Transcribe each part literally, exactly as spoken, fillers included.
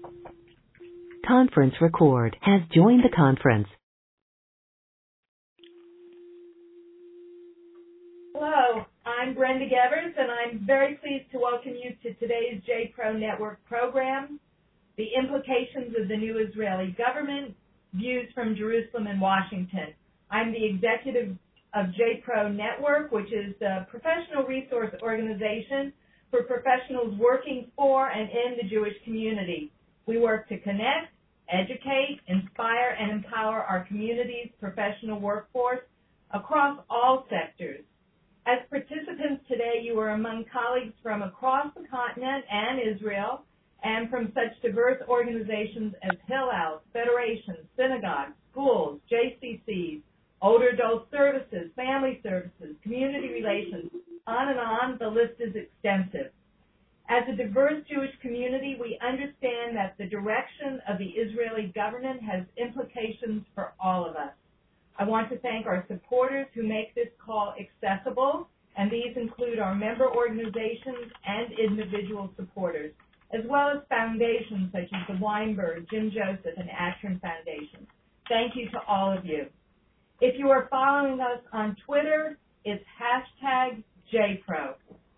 Conference record has joined the conference. Hello, I'm Brenda Gevers, and I'm very pleased to welcome you to today's J PRO Network program, The Implications of the New Israeli Government, Views from Jerusalem and Washington. I'm the executive of J PRO Network, which is a professional resource organization for professionals working for and in the Jewish community. We work to connect, educate, inspire, and empower our community's professional workforce across all sectors. As participants today, you are among colleagues from across the continent and Israel, and from such diverse organizations as Hillel, federations, synagogues, schools, J C Cs, older adult services, family services, community relations, on and on, the list is extensive. As a diverse Jewish community, we understand that the direction of the Israeli government has implications for all of us. I want to thank our supporters who make this call accessible, and these include our member organizations and individual supporters, as well as foundations such as the Weinberg, Jim Joseph, and Atrin Foundation. Thank you to all of you. If you are following us on Twitter, it's hashtag J PRO.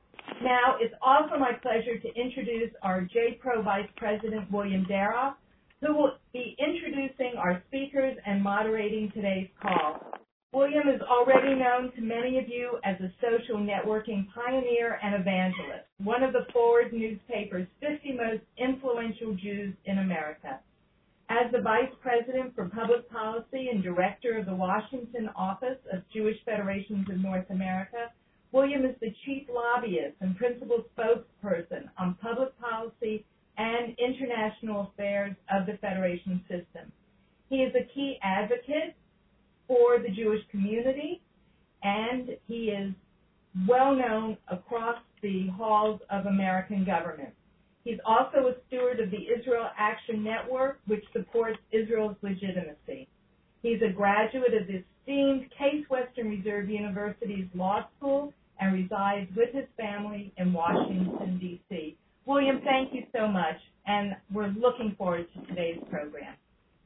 Now, it's also my pleasure to introduce our J PRO Vice President, William Daroff, who will be introducing our speakers and moderating today's call. William is already known to many of you as a social networking pioneer and evangelist, one of the Forward newspaper's fifty most influential Jews in America. As the Vice President for Public Policy and Director of the Washington Office of Jewish Federations of North America, William is the Chief Lobbyist and Principal Spokesperson on Public Policy and International Affairs of the Federation system. He is a key advocate for the Jewish community, and he is well known across the halls of American government. He's also a steward of the Israel Action Network, which supports Israel's legitimacy. He's a graduate of the esteemed Case Western Reserve University's Law School and resides with his family in Washington, D C William, thank you so much, and we're looking forward to today's program.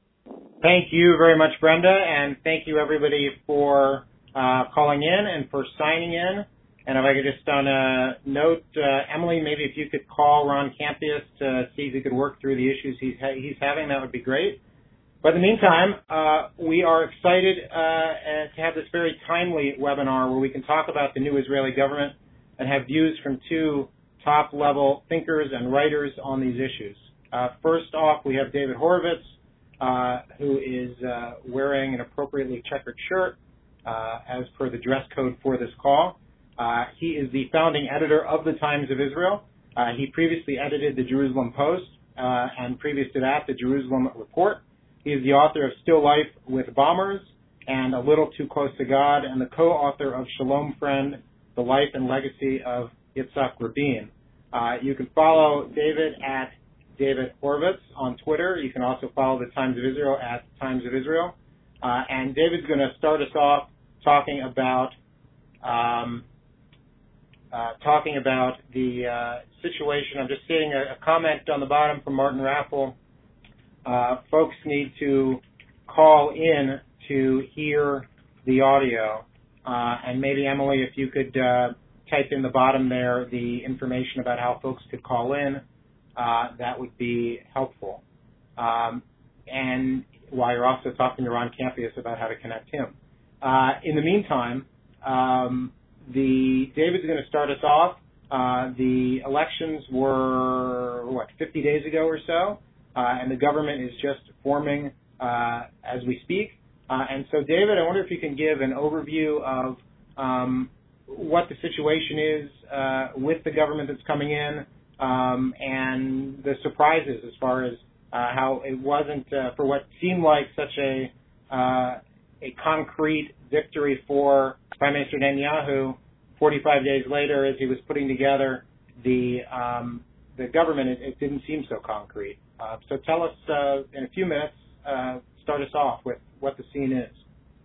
Thank you very much, Brenda, and thank you, everybody, for uh, calling in and for signing in. And if I could just on a note, uh, Emily, maybe if you could call Ron Campius to see if he could work through the issues he's, ha- he's having, that would be great. But in the meantime, uh, we are excited uh, to have this very timely webinar where we can talk about the new Israeli government and have views from two top-level thinkers and writers on these issues. Uh, first off, we have David Horowitz, uh, who is uh, wearing an appropriately checkered shirt uh, as per the dress code for this call. Uh, he is the founding editor of the Times of Israel. Uh, he previously edited the Jerusalem Post uh, and previous to that, the Jerusalem Report. He is the author of Still Life with Bombers and A Little Too Close to God, and the co-author of Shalom Friend, The Life and Legacy of Yitzhak Rabin. Uh, you can follow David at David Horowitz on Twitter. You can also follow the Times of Israel at Times of Israel. Uh, and David's going to start us off talking about um, uh, talking about the uh, situation. I'm just seeing a, a comment on the bottom from Martin Raffel. Uh, folks need to call in to hear the audio. Uh, and maybe, Emily, if you could uh, type in the bottom there the information about how folks could call in, uh, that would be helpful. Um, and while you're also talking to Ron Campius about how to connect him. Uh, in the meantime, um, the David's going to start us off. Uh, the elections were, what, fifty days ago or so? Uh, and the government is just forming uh, as we speak. Uh, and so, David, I wonder if you can give an overview of um, what the situation is uh, with the government that's coming in um, and the surprises as far as uh, how it wasn't, uh, for what seemed like such a uh, a concrete victory for Prime Minister Netanyahu. forty-five days later, as he was putting together the um, the government, it, it didn't seem so concrete. Uh, so tell us uh, in a few minutes, uh, start us off with what the scene is.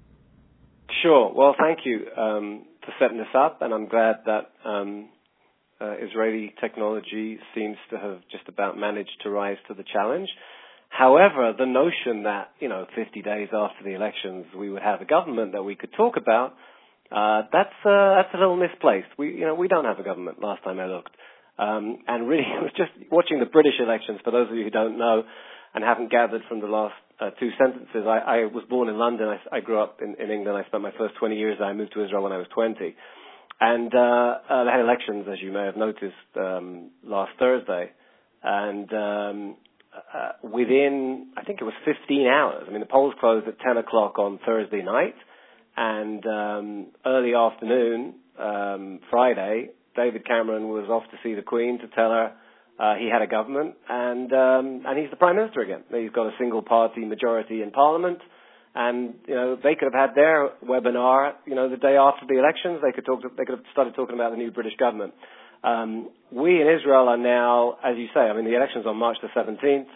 Sure. Well, thank you um, for setting this up, and I'm glad that um, Uh, Israeli technology seems to have just about managed to rise to the challenge. However, the notion that, you know, fifty days after the elections we would have a government that we could talk about, uh, that's, uh, that's a little misplaced. We, you know, we don't have a government last time I looked. Um, and really, I was just watching the British elections, for those of you who don't know and haven't gathered from the last uh, two sentences. I, I was born in London. I, I grew up in, in England. I spent my first twenty years there. I moved to Israel when I was twenty. And uh, uh, they had elections, as you may have noticed, um, last Thursday. And um, uh, within, I think it was fifteen hours. I mean, the polls closed at ten o'clock on Thursday night. And um, early afternoon, um, Friday, David Cameron was off to see the Queen to tell her uh, he had a government. And, um, and he's the Prime Minister again. He's got a single-party majority in Parliament. And, you know, they could have had their webinar, you know, the day after the elections. They could talk to, they could have started talking about the new British government. Um, we in Israel are now, as you say, I mean, the election's on March the seventeenth.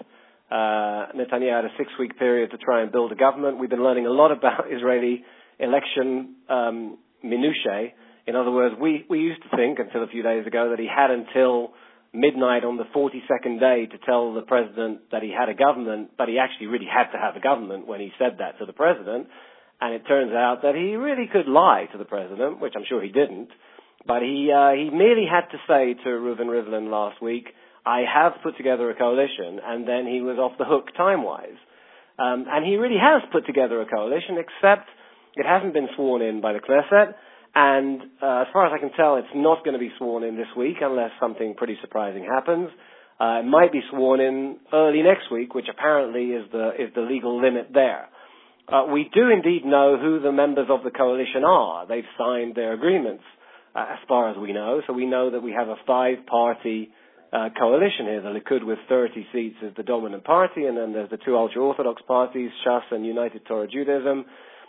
Uh, Netanyahu had a six-week period to try and build a government. We've been learning a lot about Israeli election um, minutiae. In other words, we, we used to think until a few days ago that he had until midnight on the forty-second day to tell the president that he had a government, but he actually really had to have a government when he said that to the president. And it turns out that he really could lie to the president, which I'm sure he didn't. But he uh, he merely had to say to Reuven Rivlin last week, I have put together a coalition, and then he was off the hook time-wise. Um, and he really has put together a coalition, except it hasn't been sworn in by the Knesset. And uh, as far as I can tell, it's not going to be sworn in this week unless something pretty surprising happens. Uh, it might be sworn in early next week, which apparently is the is the legal limit there. Uh, we do indeed know who the members of the coalition are. They've signed their agreements, uh, as far as we know. So we know that we have a five-party uh, coalition here. The Likud with thirty seats is the dominant party, and then there's the two ultra-Orthodox parties, Shas and United Torah Judaism.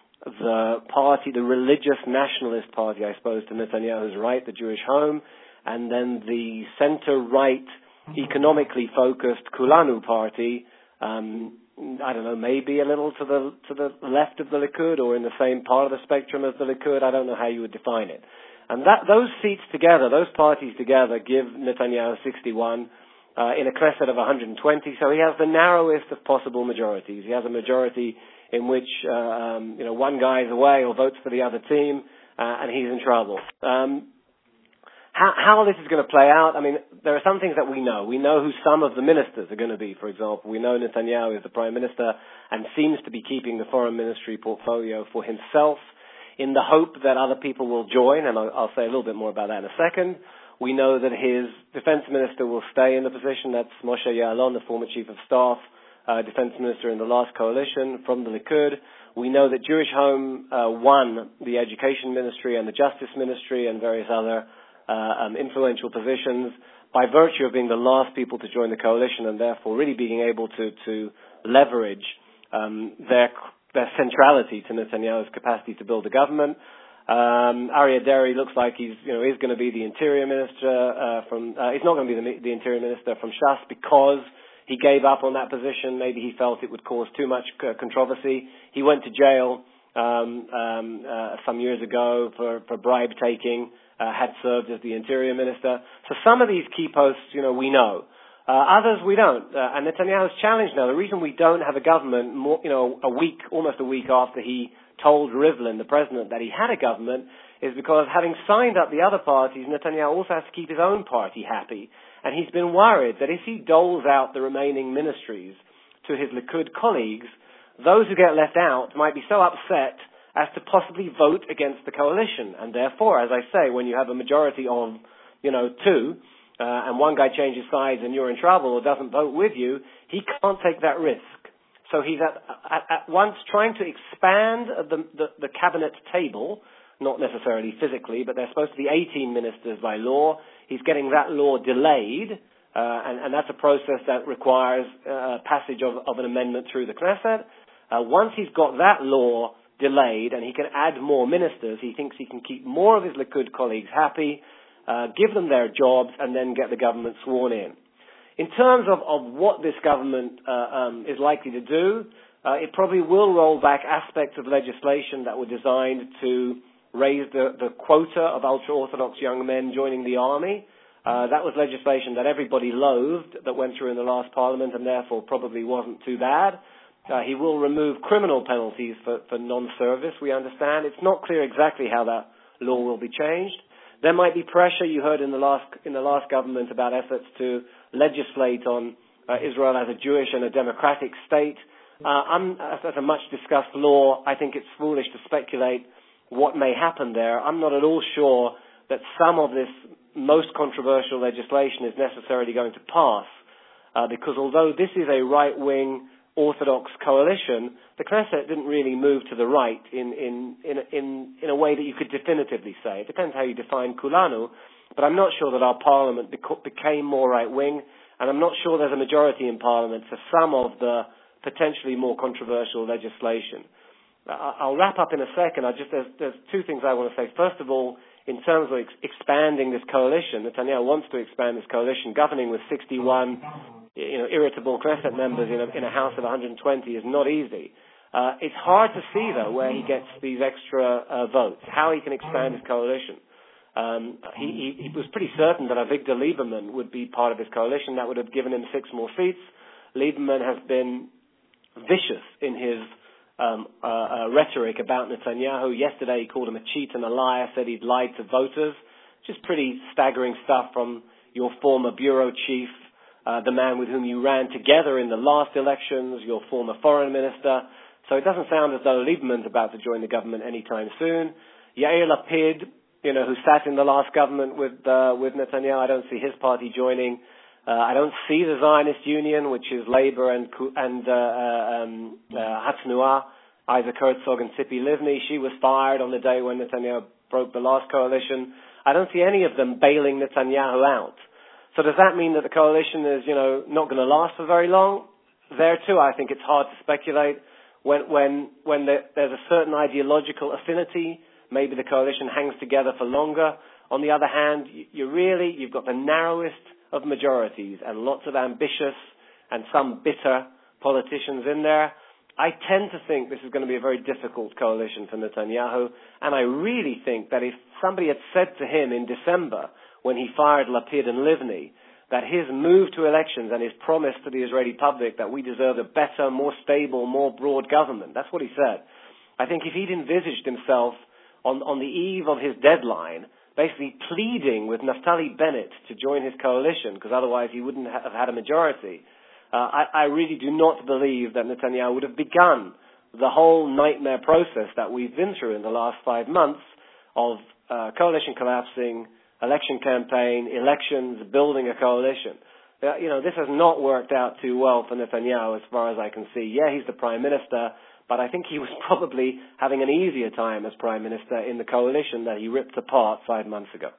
The party, the religious nationalist party, I suppose, to Netanyahu's right, the Jewish Home, and then the center-right, economically focused Kulanu party, um, I don't know, maybe a little to the to the left of the Likud or in the same part of the spectrum as the Likud. I don't know how you would define it. And that those seats together, those parties together, give Netanyahu sixty-one uh, in a Knesset of one hundred twenty. So he has the narrowest of possible majorities. He has a majority in which uh, um, you know one guy is away or votes for the other team, uh, and he's in trouble. Um, how, how this is going to play out, I mean, there are some things that we know. We know who some of the ministers are going to be, for example. We know Netanyahu is the Prime Minister and seems to be keeping the foreign ministry portfolio for himself in the hope that other people will join, and I'll, I'll say a little bit more about that in a second. We know that his defense minister will stay in the position. That's Moshe Ya'alon, the former chief of staff, Uh, defense minister in the last coalition from the Likud. We know that Jewish Home uh, won the education ministry and the justice ministry and various other uh, um, influential positions by virtue of being the last people to join the coalition and therefore really being able to, to leverage um, their, their centrality to Netanyahu's capacity to build a government. Um, Aryeh Deri looks like he's, you know, is going to be the interior minister uh, from, uh, he's not going to be the, the interior minister from Shas because he gave up on that position. Maybe he felt it would cause too much uh, controversy. He went to jail um, um, uh, some years ago for, for bribe taking, uh, had served as the interior minister. So some of these key posts, you know, we know. Uh, others we don't. Uh, and Netanyahu's challenged now. The reason we don't have a government, more, you know, a week, almost a week after he told Rivlin, the president, that he had a government, is because having signed up the other parties, Netanyahu also has to keep his own party happy. And he's been worried that if he doles out the remaining ministries to his Likud colleagues, those who get left out might be so upset as to possibly vote against the coalition. And therefore, as I say, when you have a majority of, you know, two, uh, and one guy changes sides and you're in trouble or doesn't vote with you, he can't take that risk. So he's at, at, at once trying to expand the, the, the cabinet table, not necessarily physically, but they're supposed to be eighteen ministers by law. He's getting that law delayed, uh, and, and that's a process that requires uh, passage of, of an amendment through the Knesset. Uh, once he's got that law delayed and he can add more ministers, he thinks he can keep more of his Likud colleagues happy, uh, give them their jobs, and then get the government sworn in. In terms of, of what this government uh, um, is likely to do, uh, it probably will roll back aspects of legislation that were designed to raise the, the quota of ultra-Orthodox young men joining the army. Uh, that was legislation that everybody loathed that went through in the last parliament and therefore probably wasn't too bad. Uh, he will remove criminal penalties for, for non-service, we understand. It's not clear exactly how that law will be changed. There might be pressure, you heard in the last, in the last government about efforts to legislate on uh, Israel as a Jewish and a democratic state. Uh, I'm, as a much-discussed law, I think it's foolish to speculate what may happen there. I'm not at all sure that some of this most controversial legislation is necessarily going to pass, uh, because although this is a right-wing Orthodox coalition, the Knesset didn't really move to the right in, in, in, in, in a way that you could definitively say. It depends how you define Kulanu, but I'm not sure that our parliament beca- became more right-wing, and I'm not sure there's a majority in parliament for some of the potentially more controversial legislation. I'll wrap up in a second. I just, there's, there's two things I want to say. First of all, in terms of ex- expanding this coalition, Netanyahu wants to expand this coalition. Governing with sixty-one, you know, irritable Knesset members in a, in a house of one hundred twenty is not easy. Uh, it's hard to see, though, where he gets these extra uh, votes, how he can expand his coalition. Um, he, he, he was pretty certain that Avigdor Lieberman would be part of his coalition. That would have given him six more seats. Lieberman has been vicious in his Um, uh, uh, rhetoric about Netanyahu. Yesterday he called him a cheat and a liar, said he'd lied to voters. Just pretty staggering stuff from your former bureau chief, uh, the man with whom you ran together in the last elections, your former foreign minister. So it doesn't sound as though Lieberman's about to join the government anytime soon. Yair Lapid, you know, who sat in the last government with uh, with Netanyahu, I don't see his party joining. Uh, I don't see the Zionist Union, which is Labour and and uh, um, uh, Hatznua, Isaac Herzog and Tzipi Livni. She was fired on the day when Netanyahu broke the last coalition. I don't see any of them bailing Netanyahu out. So does that mean that the coalition is, you know, not going to last for very long? There too, I think it's hard to speculate. When when when there, there's a certain ideological affinity, maybe the coalition hangs together for longer. On the other hand, you, you really you've got the narrowest of majorities and lots of ambitious and some bitter politicians in there. I tend to think this is going to be a very difficult coalition for Netanyahu, and I really think that if somebody had said to him in December when he fired Lapid and Livni that his move to elections and his promise to the Israeli public that we deserve a better, more stable, more broad government, that's what he said. I think if he'd envisaged himself on, on the eve of his deadline basically pleading with Naftali Bennett to join his coalition, because otherwise he wouldn't have had a majority. Uh, I, I really do not believe that Netanyahu would have begun the whole nightmare process that we've been through in the last five months of uh, coalition collapsing, election campaign, elections, building a coalition. Uh, you know, this has not worked out too well for Netanyahu as far as I can see. Yeah, he's the prime minister, but I think he was probably having an easier time as prime minister in the coalition that he ripped apart five months ago.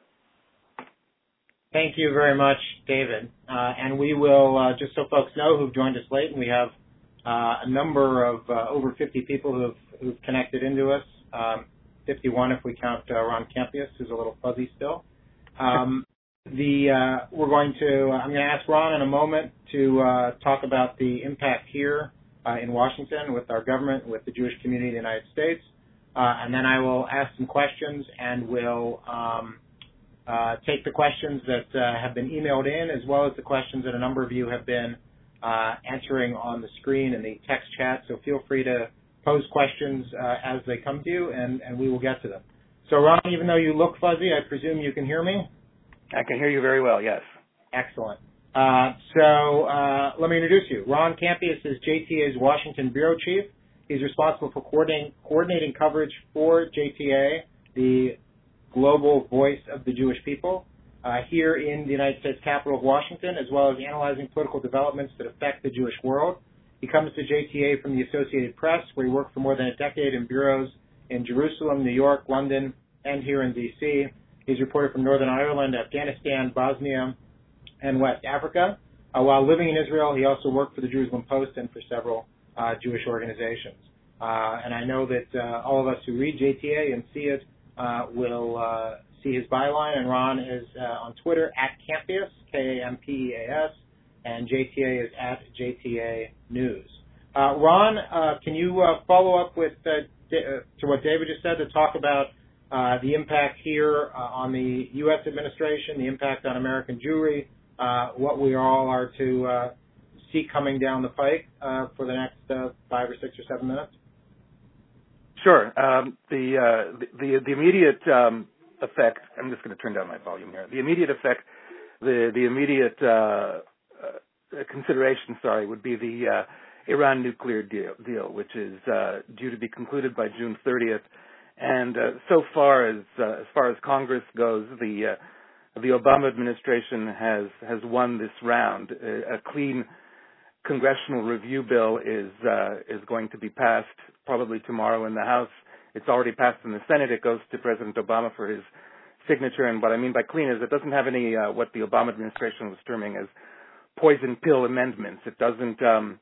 Thank you very much, David. Uh, and we will, uh, just so folks know who've joined us late, and we have uh, a number of uh, over fifty people who've, who've connected into us, um, fifty-one if we count uh, Ron Campius, who's a little fuzzy still. Um, the uh, we're going to, I'm going to ask Ron in a moment to uh, talk about the impact here Uh, in Washington with our government, with the Jewish community in the United States. Uh, and then I will ask some questions and will um, uh, take the questions that uh, have been emailed in, as well as the questions that a number of you have been uh, answering on the screen in the text chat. So feel free to pose questions uh, as they come to you, and, and we will get to them. So Ron, even though you look fuzzy, I presume you can hear me? I can hear you very well, yes. Excellent. Uh, so uh, let me introduce you. Ron Campius is J T A's Washington Bureau Chief. He's responsible for coordinating, coordinating coverage for J T A, the global voice of the Jewish people, uh, here in the United States capital of Washington, as well as analyzing political developments that affect the Jewish world. He comes to J T A from the Associated Press, where he worked for more than a decade in bureaus in Jerusalem, New York, London, and here in D C. He's reported from Northern Ireland, Afghanistan, Bosnia, and West Africa. Uh, while living in Israel, he also worked for the Jerusalem Post and for several uh, Jewish organizations. Uh, and I know that uh, all of us who read J T A and see it uh, will uh, see his byline. And Ron is uh, on Twitter at Campius, K A M P E A S, and J T A is at J T A News. Uh, Ron, uh, can you uh, follow up with uh, to what David just said to talk about uh, the impact here uh, on the U S administration, the impact on American Jewry, uh, what we all are to uh, see coming down the pike uh, for the next uh, five or six or seven minutes? Sure. Um, the, uh, the, the the immediate um, effect. I'm just going to turn down my volume here. The immediate effect, the the immediate uh, uh, consideration, sorry, would be the uh, Iran nuclear deal, deal, which is uh, due to be concluded by June thirtieth. And uh, so far as uh, as far as Congress goes, the uh, the Obama administration has has won this round. A, a clean congressional review bill is uh, is going to be passed probably tomorrow in the House. It's already passed in the Senate. It goes to President Obama for his signature. And what I mean by clean is it doesn't have any uh, what the Obama administration was terming as poison pill amendments. It doesn't. Um,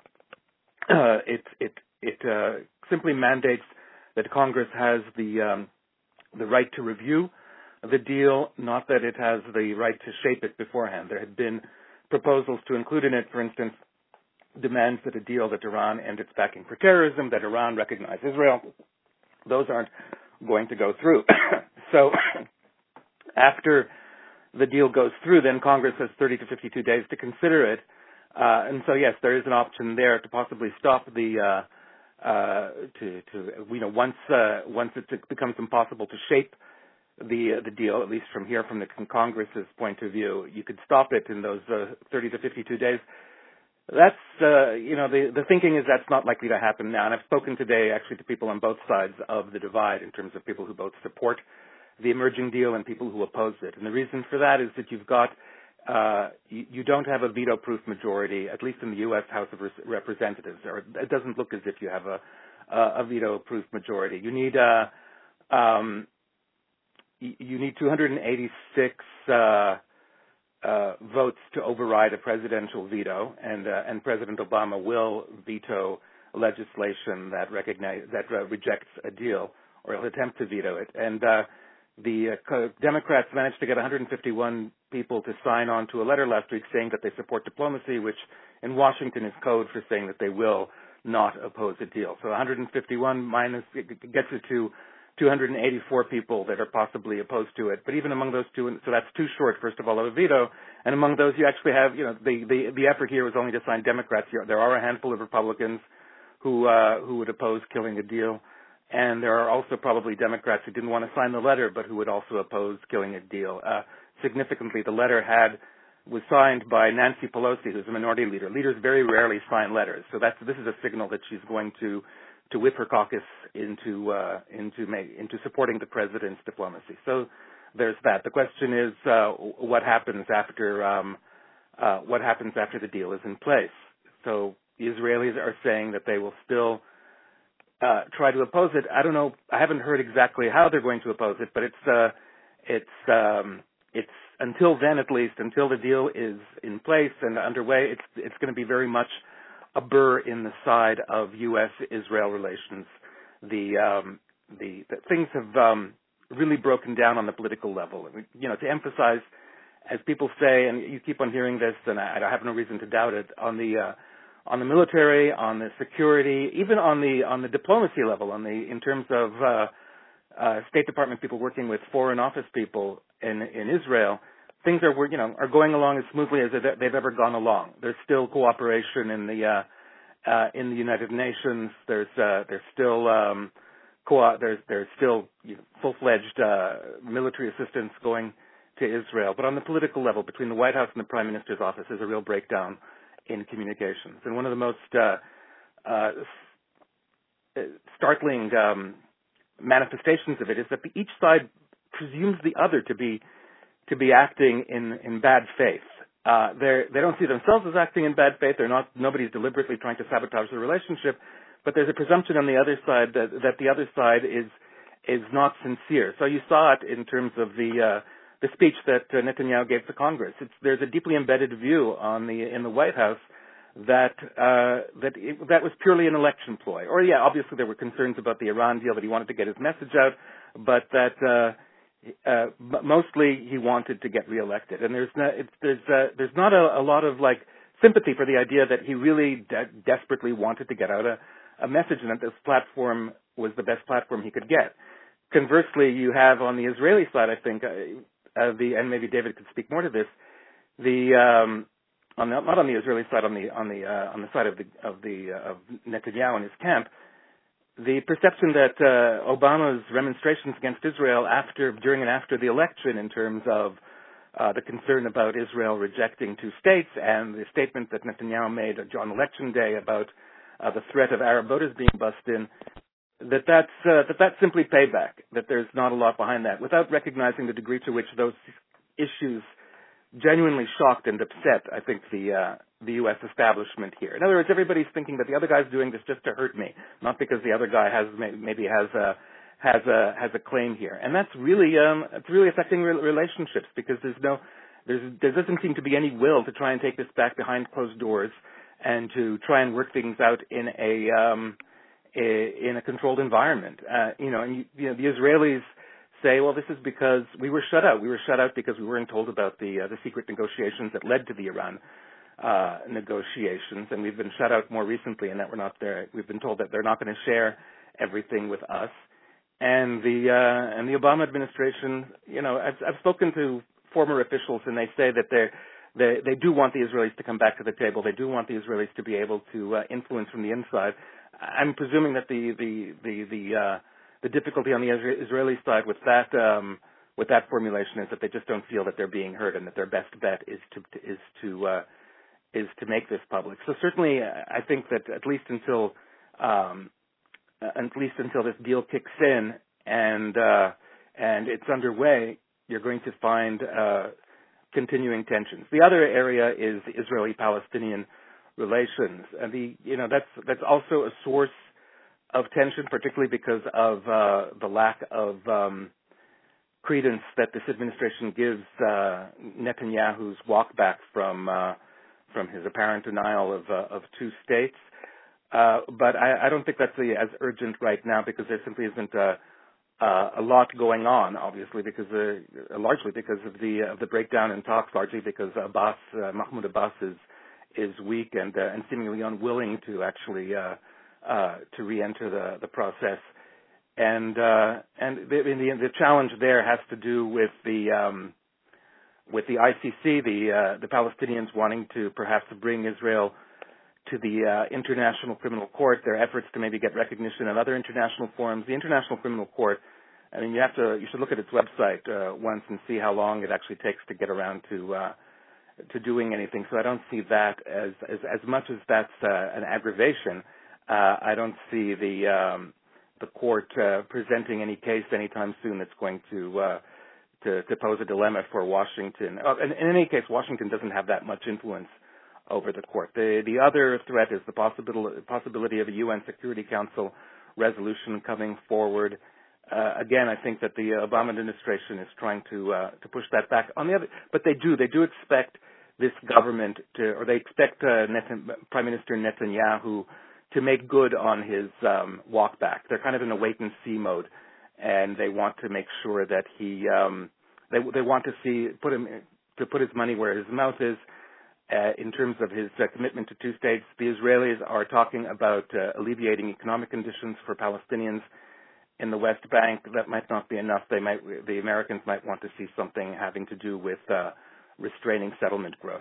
uh, it it it uh, simply mandates that Congress has the um, the right to review the deal, not that it has the right to shape it beforehand. There had been proposals to include in it, for instance, demands that a deal that Iran end its backing for terrorism, that Iran recognize Israel. Those aren't going to go through. So after the deal goes through, then Congress has thirty to fifty-two days to consider it. Uh, and so, yes, there is an option there to possibly stop the uh, Uh, to, to, you know, once, uh, once it becomes impossible to shape the, uh, the deal, at least from here, from the Congress's point of view, you could stop it in those, uh, thirty to fifty-two days. That's, uh, you know, the, the thinking is that's not likely to happen now. And I've spoken today actually to people on both sides of the divide in terms of people who both support the emerging deal and people who oppose it. And the reason for that is that you've got Uh, you, you don't have a veto-proof majority, at least in the U S House of Representatives, or it doesn't look as if you have a, a, a veto-proof majority. You need uh, um, you, you need two hundred eighty-six uh, uh, votes to override a presidential veto, and uh, and President Obama will veto legislation that recognize that uh, rejects a deal, or he'll attempt to veto it, and. Uh, The uh, Democrats managed to get one hundred fifty-one people to sign on to a letter last week saying that they support diplomacy, which in Washington is code for saying that they will not oppose a deal. So one hundred fifty-one minus gets you to two hundred eighty-four people that are possibly opposed to it. But even among those two, so that's too short, first of all, of a veto. And among those, you actually have, you know, the the, the effort here was only to sign Democrats. There are a handful of Republicans who uh, who would oppose killing a deal. And there are also probably Democrats who didn't want to sign the letter, but who would also oppose killing a deal. Uh, significantly, the letter had was signed by Nancy Pelosi, who's a minority leader. Leaders very rarely sign letters, so that's this is a signal that she's going to to whip her caucus into uh, into into supporting the president's diplomacy. So there's that. The question is, uh, what happens after um, uh, what happens after the deal is in place? So the Israelis are saying that they will still. Uh, try to oppose it. I don't know. I haven't heard exactly how they're going to oppose it, but it's uh, it's um, it's until then, at least, until the deal is in place and underway. It's it's going to be very much a burr in the side of U S Israel relations. The um, the, the things have um, really broken down on the political level. You know, to emphasize, as people say, and you keep on hearing this, and I, I have no reason to doubt it, on the uh, on the military, on the security, even on the on the diplomacy level, on the in terms of uh, uh, State Department people working with Foreign Office people in in Israel, things are you know are going along as smoothly as they've ever gone along. There's still cooperation in the uh, uh, in the United Nations. There's uh, there's still um, co- there's there's still you know, full-fledged uh, military assistance going to Israel. But on the political level, between the White House and the Prime Minister's office, there's a real breakdown in communications. And one of the most uh, uh, startling um, manifestations of it is that the, each side presumes the other to be to be acting in, in bad faith. Uh, they they don't see themselves as acting in bad faith. They're not. Nobody's deliberately trying to sabotage the relationship, but there's a presumption on the other side that, that the other side is is not sincere. So you saw it in terms of the uh, the speech that uh, Netanyahu gave to Congress. It's, there's a deeply embedded view on the in the White House that uh, that it, that was purely an election ploy. Or yeah, obviously there were concerns about the Iran deal, that he wanted to get his message out, but that uh, uh, mostly he wanted to get reelected. And there's not, it's, there's uh, there's not a, a lot of like sympathy for the idea that he really de- desperately wanted to get out a, a message, and that this platform was the best platform he could get. conversely, you have on the Israeli side, I think, uh, uh, the and maybe David could speak more to this. The um, on the, not on the Israeli side, on the on the uh, on the side of the of the uh, of Netanyahu and his camp, the perception that uh, Obama's remonstrations against Israel after, during, and after the election, in terms of uh, the concern about Israel rejecting two states, and the statement that Netanyahu made on election day about uh, the threat of Arab voters being bussed in, that that's uh, that that's simply payback. That there's not a lot behind that, without recognizing the degree to which those issues genuinely shocked and upset, I think, the uh, the U S establishment here. In other words, everybody's thinking that the other guy's doing this just to hurt me, not because the other guy has maybe has a has a has a claim here. And that's really um, it's really affecting re- relationships, because there's no there's there doesn't seem to be any will to try and take this back behind closed doors and to try and work things out in a um, a, in a controlled environment. Uh, you know, and you, you know the Israelis say, well, this is because we were shut out. We were shut out because we weren't told about the uh, the secret negotiations that led to the Iran uh, negotiations, and we've been shut out more recently, and that we're not there. We've been told that they're not going to share everything with us. And the uh, and the Obama administration, you know, I've, I've spoken to former officials, and they say that they they they do want the Israelis to come back to the table. They do want the Israelis to be able to uh, influence from the inside. I'm presuming that the the the the uh, the difficulty on the Israeli side with that um, with that formulation is that they just don't feel that they're being heard, and that their best bet is to is to uh, is to make this public. So certainly, I think that at least until um, at least until this deal kicks in and uh, and it's underway, you're going to find uh, continuing tensions. The other area is Israeli-Palestinian relations, and the you know that's that's also a source of tension, particularly because of uh, the lack of um, credence that this administration gives uh, Netanyahu's walk back from uh, from his apparent denial of uh, of two states. Uh, but I, I don't think that's the, as urgent right now, because there simply isn't a, uh, a lot going on. Obviously, because uh, largely because of the of the breakdown in talks, largely because Abbas uh, Mahmoud Abbas is is weak and uh, and seemingly unwilling to actually uh, uh, to re-enter the the process. And uh, and the, the the challenge there has to do with the um, with the I C C, the uh, the Palestinians wanting to perhaps bring Israel to the uh, International Criminal Court, their efforts to maybe get recognition in other international forums. The International Criminal Court, I mean, you have to, you should look at its website uh, once and see how long it actually takes to get around to uh, to doing anything. So I don't see that as as, as much as that's uh, an aggravation. Uh, I don't see the um, the court uh, presenting any case anytime soon that's going to uh, to, to pose a dilemma for Washington. Uh, in, in any case, Washington doesn't have that much influence over the court. The, the other threat is the possibility, possibility of a U N Security Council resolution coming forward. Uh, again, I think that the Obama administration is trying to uh, to push that back. On the other, but they do they do expect this government to, or they expect uh, Netan, Prime Minister Netanyahu to make good on his um, walk back. They're kind of in a wait and see mode, and they want to make sure that he um, they they want to see put him to put his money where his mouth is. Uh, in terms of his uh, commitment to two states, the Israelis are talking about uh, alleviating economic conditions for Palestinians in the West Bank. That might not be enough. They might, the Americans might want to see something having to do with uh, restraining settlement growth.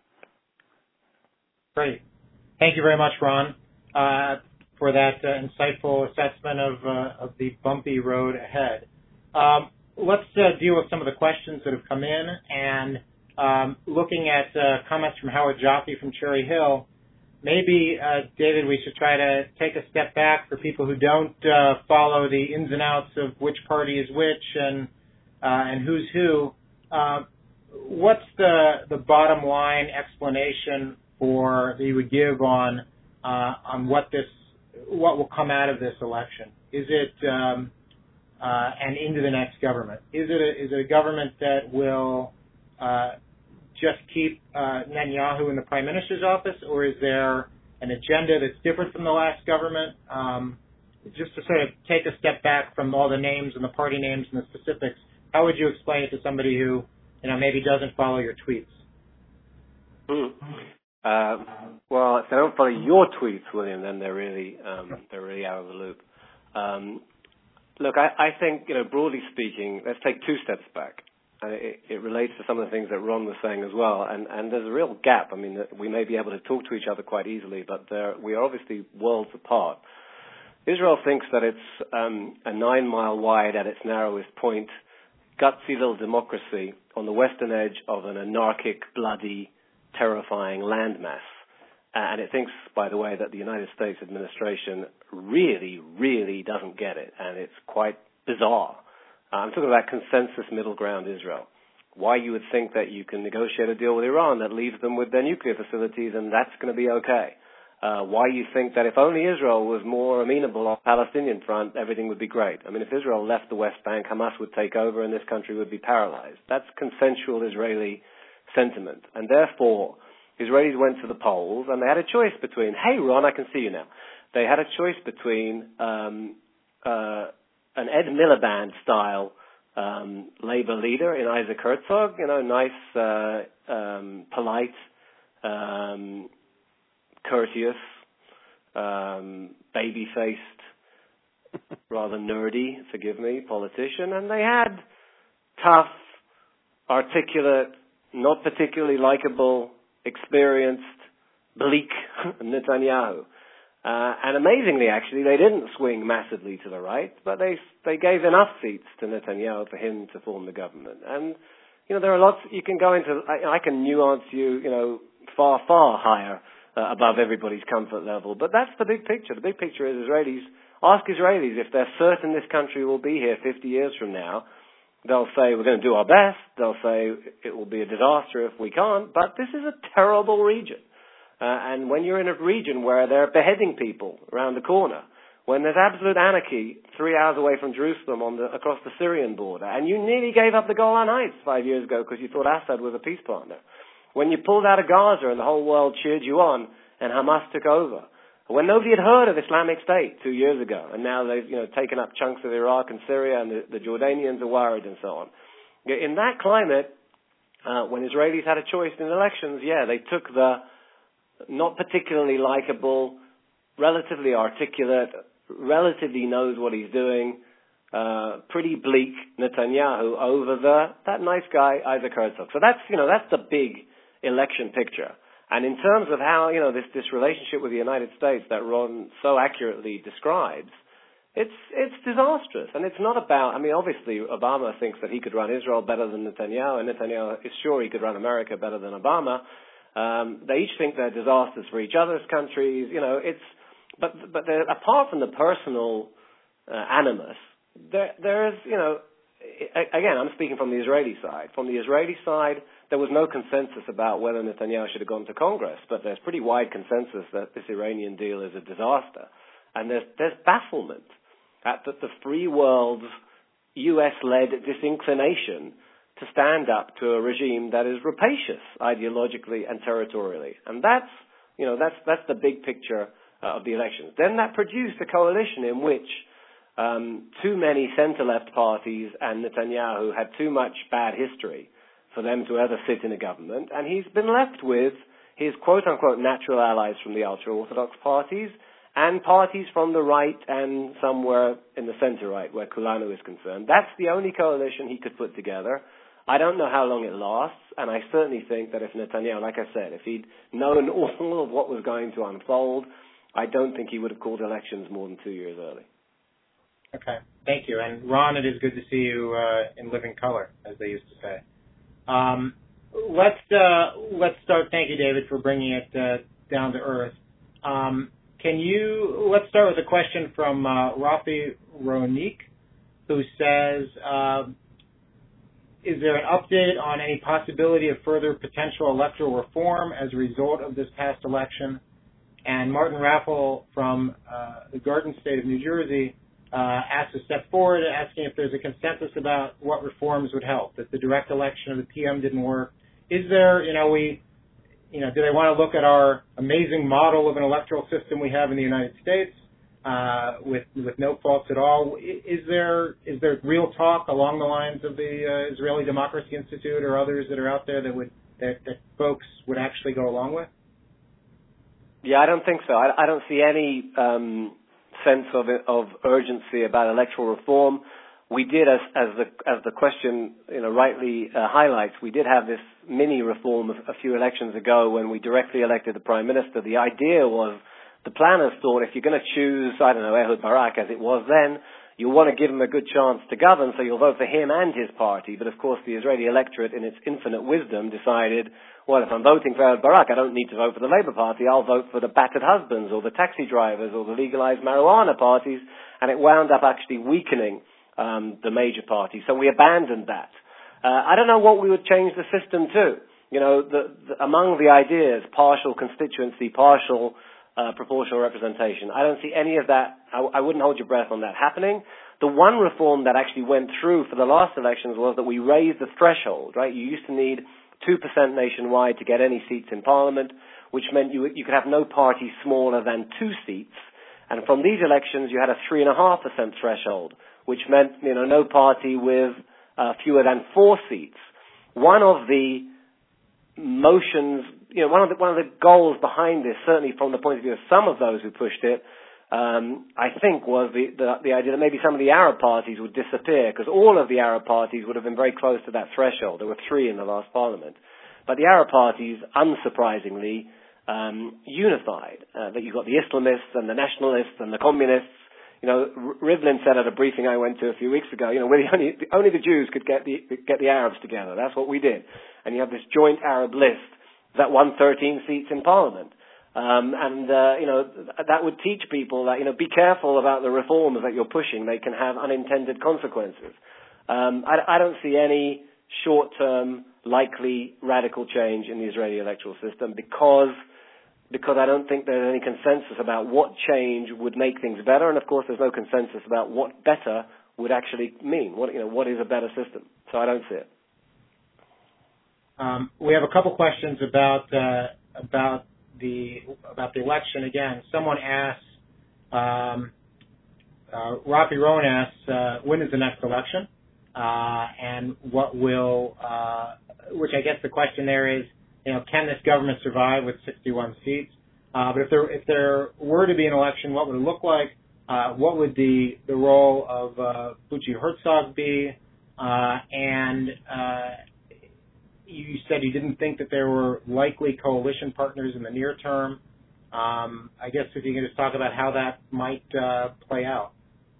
Great. Thank you very much, Ron, uh, for that uh, insightful assessment of uh, of the bumpy road ahead. Um, let's uh, deal with some of the questions that have come in, and Um, looking at uh, comments from Howard Jaffe from Cherry Hill, maybe, uh, David, we should try to take a step back for people who don't uh, follow the ins and outs of which party is which and uh, and who's who. Uh, what's the the bottom line explanation for that you would give on uh, on what this what will come out of this election? Is it um, uh, and into the next government? Is it a, is it a government that will uh, just keep uh, Netanyahu in the Prime Minister's office, or is there an agenda that's different from the last government? Um, just to sort of take a step back from all the names and the party names and the specifics, how would you explain it to somebody who, you know, maybe doesn't follow your tweets? Hmm. Uh, well, if they don't follow your tweets, William, then they're really um, they're really out of the loop. Um, look, I, I think, you know, broadly speaking, let's take two steps back. And it, it relates to some of the things that Ron was saying as well. And, and there's a real gap. I mean, we may be able to talk to each other quite easily, but there, we are obviously worlds apart. Israel thinks that it's um, a nine mile wide at its narrowest point, gutsy little democracy on the western edge of an anarchic, bloody, terrifying landmass. And it thinks, by the way, that the United States administration really, really doesn't get it. And it's quite bizarre. I'm talking about consensus middle ground Israel. Why you would think that you can negotiate a deal with Iran that leaves them with their nuclear facilities and that's going to be okay. Uh, why you think that if only Israel was more amenable on the Palestinian front, everything would be great. I mean, if Israel left the West Bank, Hamas would take over and this country would be paralyzed. That's consensual Israeli sentiment. And therefore, Israelis went to the polls and they had a choice between, hey, Ron, I can see you now. They had a choice between um, uh, an Ed Miliband style um, labor leader in Isaac Herzog, you know, nice, uh, um, polite, um, courteous, um, baby-faced, rather nerdy, forgive me, politician. And they had tough, articulate, not particularly likable, experienced, bleak Netanyahu. Uh, and amazingly, actually, they didn't swing massively to the right, but they they gave enough seats to Netanyahu for him to form the government. And, you know, there are lots, you can go into, I, I can nuance you, you know, far, far higher uh, above everybody's comfort level. But that's the big picture. The big picture is Israelis, ask Israelis if they're certain this country will be here fifty years from now. They'll say, we're going to do our best. They'll say, it will be a disaster if we can't. But this is a terrible region. Uh, and when you're in a region where they're beheading people around the corner, when there's absolute anarchy three hours away from Jerusalem on the, across the Syrian border, and you nearly gave up the Golan Heights five years ago because you thought Assad was a peace partner, when you pulled out of Gaza and the whole world cheered you on and Hamas took over, when nobody had heard of Islamic State two years ago, and now they've, you know, taken up chunks of Iraq and Syria, and the, the Jordanians are worried and so on. In that climate, uh, when Israelis had a choice in elections, yeah, they took the not particularly likable, relatively articulate, relatively knows what he's doing, uh, pretty bleak Netanyahu over the, that nice guy, Isaac Herzog. So that's, you know, that's the big election picture. And in terms of how, you know, this, this relationship with the United States that Ron so accurately describes, it's, it's disastrous. And it's not about, I mean, obviously Obama thinks that he could run Israel better than Netanyahu, and Netanyahu is sure he could run America better than Obama. Um, they each think they're disasters for each other's countries. You know, it's, but, but apart from the personal uh, animus, there, there is, you know, again, I'm speaking from the Israeli side. From the Israeli side, there was no consensus about whether Netanyahu should have gone to Congress, but there's pretty wide consensus that this Iranian deal is a disaster. And there's, there's bafflement at the, the free world's U S-led disinclination to stand up to a regime that is rapacious ideologically and territorially. And that's, you know, that's, that's the big picture uh, of the elections. Then that produced a coalition in which um, too many center-left parties and Netanyahu had too much bad history for them to ever sit in a government. And he's been left with his quote-unquote natural allies from the ultra-Orthodox parties and parties from the right and somewhere in the center-right where Kulanu is concerned. That's the only coalition he could put together. I don't know how long it lasts, and I certainly think that if Netanyahu, like I said, if he'd known all of what was going to unfold, I don't think he would have called elections more than two years early. Okay, thank you. And Ron, it is good to see you uh, in living color, as they used to say. Um, let's uh, let's start. Thank you, David, for bringing it uh, down to earth. Um, can you? Let's start with a question from uh, Rafi Ronik, who says. Uh, Is there an update on any possibility of further potential electoral reform as a result of this past election? And Martin Raffel from uh, the Garden State of New Jersey uh, asked to step forward, asking if there's a consensus about what reforms would help. That the direct election of the P M didn't work. Is there, you know, we, you know, do they want to look at our amazing model of an electoral system we have in the United States? Uh, with with no faults at all. Is there is there real talk along the lines of the uh, Israeli Democracy Institute or others that are out there that would that, that folks would actually go along with? Yeah, I don't think so. I, I don't see any um, sense of of urgency about electoral reform. We did, as, as the as the question you know rightly uh, highlights, we did have this mini reform a, a few elections ago when we directly elected the prime minister. The idea was the planners thought if you're going to choose, I don't know, Ehud Barak as it was then, you'll want to give him a good chance to govern, so you'll vote for him and his party. But of course, the Israeli electorate, in its infinite wisdom, decided, well, if I'm voting for Ehud Barak, I don't need to vote for the Labour Party. I'll vote for the battered husbands or the taxi drivers or the legalized marijuana parties, and it wound up actually weakening um, the major parties. So we abandoned that. Uh, I don't know what we would change the system to. You know, the, the, among the ideas, partial constituency, partial Uh, proportional representation. I don't see any of that. I, I wouldn't hold your breath on that happening. The one reform that actually went through for the last elections was that we raised the threshold, right? You used to need two percent nationwide to get any seats in Parliament, which meant you, you could have no party smaller than two seats. And from these elections, you had a three point five percent threshold, which meant, you know, no party with uh, fewer than four seats. One of the motions, you know, one of the one of the goals behind this, certainly from the point of view of some of those who pushed it, um, I think was the, the the idea that maybe some of the Arab parties would disappear, because all of the Arab parties would have been very close to that threshold. There were three in the last parliament, but the Arab parties, unsurprisingly, um, unified. Uh, that you've got the Islamists and the nationalists and the communists. You know, Rivlin said at a briefing I went to a few weeks ago, you know, we're the only only the Jews could get the get the Arabs together. That's what we did, and you have this joint Arab list that won thirteen seats in Parliament. Um, and, uh, you know, that would teach people that, you know, be careful about the reforms that you're pushing. They can have unintended consequences. Um, I, I don't see any short-term, likely, radical change in the Israeli electoral system because, because I don't think there's any consensus about what change would make things better. And, of course, there's no consensus about what better would actually mean. What, you know, what is a better system? So I don't see it. Um, we have a couple questions about uh, about the about the election. Again, someone asks, um, uh, Rafi Rowan asks, uh, when is the next election, uh, and what will, uh, which I guess the question there is, you know, can this government survive with sixty-one seats? Uh, but if there if there were to be an election, what would it look like? Uh, what would the the role of uh, Butzi Herzog be? Uh, and uh, You said you didn't think that there were likely coalition partners in the near term. Um, I guess if you can just talk about how that might uh, play out.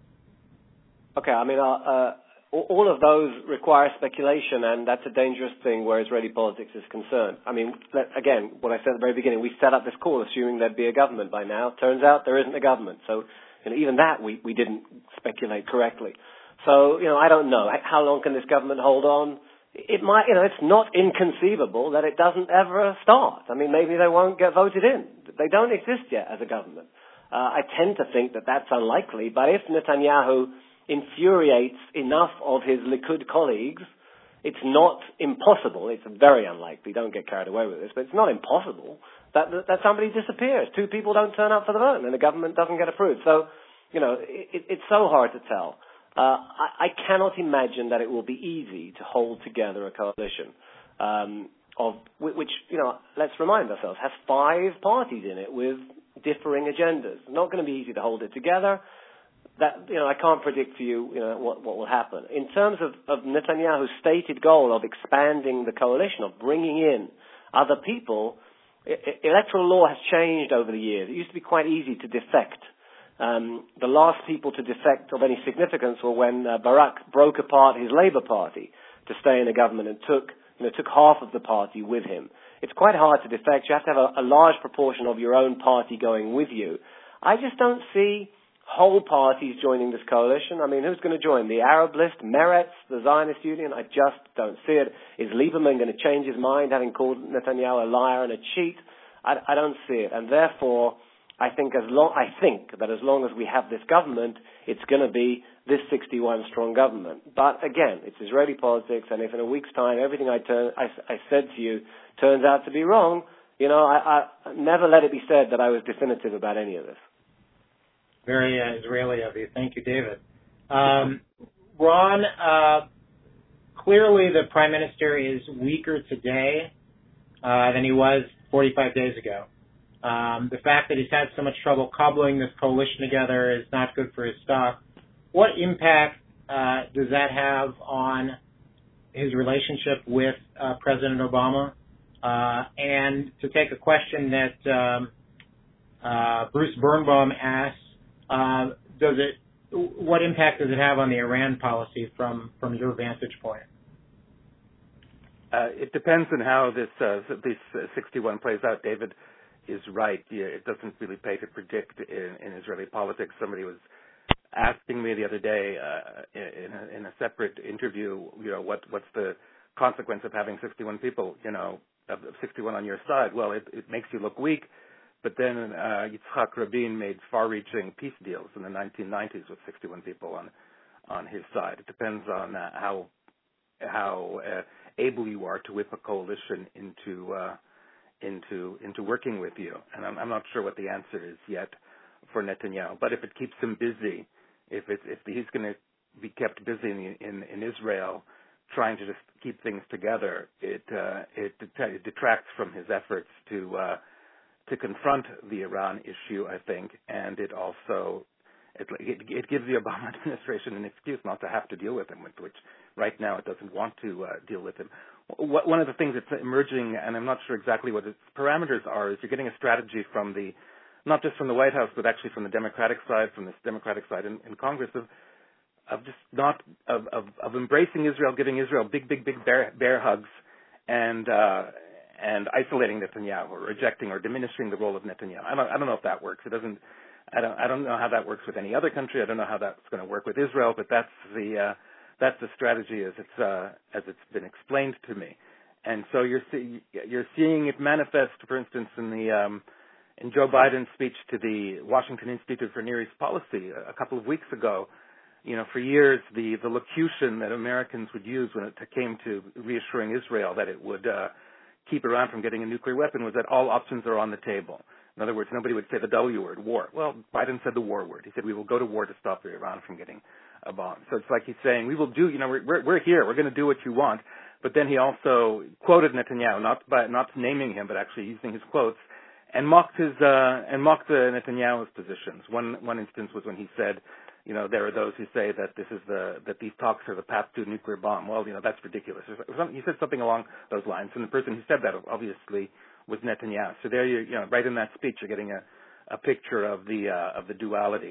Okay, I mean, uh, uh, all of those require speculation, and that's a dangerous thing where Israeli politics is concerned. I mean, again, what I said at the very beginning, we set up this call assuming there'd be a government by now. Turns out there isn't a government. So you know, even that we, we didn't speculate correctly. So, you know, I don't know. How long can this government hold on? It might, you know, it's not inconceivable that it doesn't ever start. I mean, maybe they won't get voted in. They don't exist yet as a government. Uh, I tend to think that that's unlikely, but if Netanyahu infuriates enough of his Likud colleagues, it's not impossible. It's very unlikely. Don't get carried away with this, but it's not impossible that, that, that somebody disappears. Two people don't turn up for the vote and the government doesn't get approved. So, you know, it, it's so hard to tell. Uh, I, I cannot imagine that it will be easy to hold together a coalition um, of which, you know, let's remind ourselves, has five parties in it with differing agendas. Not going to be easy to hold it together. That, you know, I can't predict for you, you know, what, what will happen. In terms of, of Netanyahu's stated goal of expanding the coalition, of bringing in other people, I, electoral law has changed over the years. It used to be quite easy to defect. Um, the last people to defect of any significance were when uh, Barak broke apart his Labour Party to stay in the government and took, you know, took half of the party with him. It's quite hard to defect. You have to have a, a large proportion of your own party going with you. I just don't see whole parties joining this coalition. I mean, who's going to join? The Arab list, Meretz, the Zionist Union? I just don't see it. Is Lieberman going to change his mind, having called Netanyahu a liar and a cheat? I, I don't see it. And therefore, I think as long I think that as long as we have this government, it's going to be this sixty-one strong government. But again, it's Israeli politics, and if in a week's time everything I, turn, I, I said to you turns out to be wrong, you know, I, I never let it be said that I was definitive about any of this. Very uh, Israeli of you. Thank you, David. Um, Ron, uh, clearly the Prime Minister is weaker today uh, than he was forty-five days ago. Um, the fact that he's had so much trouble cobbling this coalition together is not good for his stock. What impact uh, does that have on his relationship with uh, President Obama? Uh, and to take a question that um, uh, Bruce Birnbaum asked, uh, does it? What impact does it have on the Iran policy from, from your vantage point? Uh, it depends on how this uh, this uh, sixty-one plays out. David is right. Yeah, it doesn't really pay to predict in, in Israeli politics. Somebody was asking me the other day uh, in, a, in a separate interview, you know, what what's the consequence of having sixty-one people, you know, of sixty-one on your side? Well, it, it makes you look weak. But then uh, Yitzhak Rabin made far-reaching peace deals in the nineteen nineties with sixty-one people on on his side. It depends on uh, how how uh, able you are to whip a coalition into uh, into into working with you. And I'm, I'm not sure what the answer is yet for Netanyahu. But if it keeps him busy, if it's if he's going to be kept busy in, in in Israel trying to just keep things together, it uh, it, it detracts from his efforts to uh, to confront the Iran issue, I think, and it also it, it, it gives the Obama administration an excuse not to have to deal with him, which right now it doesn't want to uh, deal with him. One of the things that's emerging, and I'm not sure exactly what its parameters are, is you're getting a strategy from the, not just from the White House, but actually from the Democratic side, from this Democratic side in, in Congress, of of just not of, of of embracing Israel, giving Israel big, big, big bear, bear hugs, and uh, and isolating Netanyahu, or rejecting or diminishing the role of Netanyahu. I don't I don't know if that works. It doesn't. I don't I don't know how that works with any other country. I don't know how that's going to work with Israel. But that's the uh, that's the strategy as it's uh, as it's been explained to me. And so you're see, you're seeing it manifest, for instance, in the um, in Joe Biden's speech to the Washington Institute for Near East Policy a couple of weeks ago. You know, for years, the, the locution that Americans would use when it came to reassuring Israel that it would uh, keep Iran from getting a nuclear weapon was that all options are on the table. In other words, nobody would say the W word, war. Well, Biden said the war word. He said, we will go to war to stop Iran from getting a bomb. So it's like he's saying, we will do, you know, we're, we're, we're here. We're going to do what you want. But then he also quoted Netanyahu, not by, not naming him, but actually using his quotes, and mocked his, uh, and mocked uh, Netanyahu's positions. One, one instance was when he said, you know, there are those who say that this is the that these talks are the path to a nuclear bomb. Well, you know, that's ridiculous. He said something along those lines, and the person who said that obviously was Netanyahu. So there, you, you know, right in that speech, you're getting a, a picture of the uh, of the duality.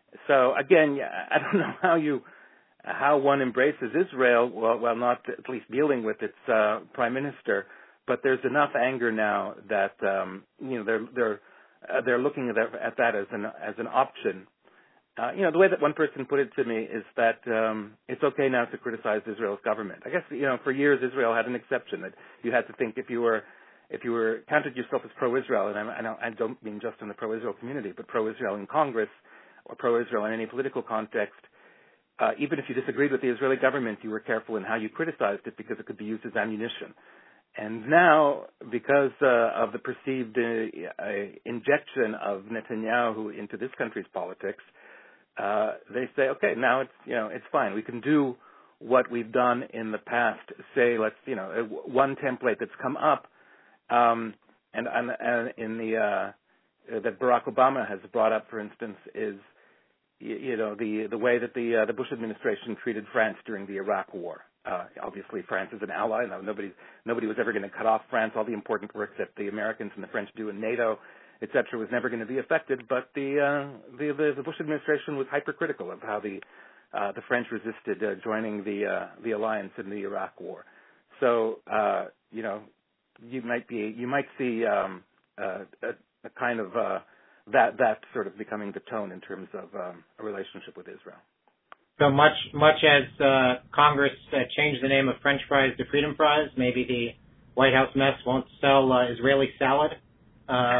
So again, I don't know how you how one embraces Israel while, while not at least dealing with its uh, prime minister. But there's enough anger now that um, you know they're they're uh, they're looking at that, at that as an as an option. Uh, you know, the way that one person put it to me is that um, it's okay now to criticize Israel's government. I guess, you know, for years Israel had an exception that you had to think if you were if you were counted yourself as pro-Israel, and I, I, don't, I don't mean just in the pro-Israel community, but pro-Israel in Congress or pro-Israel in any political context, uh, even if you disagreed with the Israeli government, you were careful in how you criticized it because it could be used as ammunition. And now, because uh, of the perceived uh, uh, injection of Netanyahu into this country's politics, Uh, they say, okay, now it's, you know, it's fine. We can do what we've done in the past. Say, let's, you know, one template that's come up, um, and, and, and in the, uh, that Barack Obama has brought up, for instance, is, you, you know, the, the way that the, uh, the Bush administration treated France during the Iraq War. Uh, obviously France is an ally. Now, nobody, nobody was ever going to cut off France. All the important work that the Americans and the French do in NATO, et cetera, was never going to be affected. But the, uh, the, the, the Bush administration was hypercritical of how the, uh, the French resisted uh, joining the, uh, the alliance in the Iraq War. So, uh, you know, you might be, you might see um, uh, a, a kind of uh, that, that sort of becoming the tone in terms of um, a relationship with Israel. So much, much as uh, Congress uh, changed the name of French fries to freedom fries, maybe the White House mess won't sell uh, Israeli salad. Uh,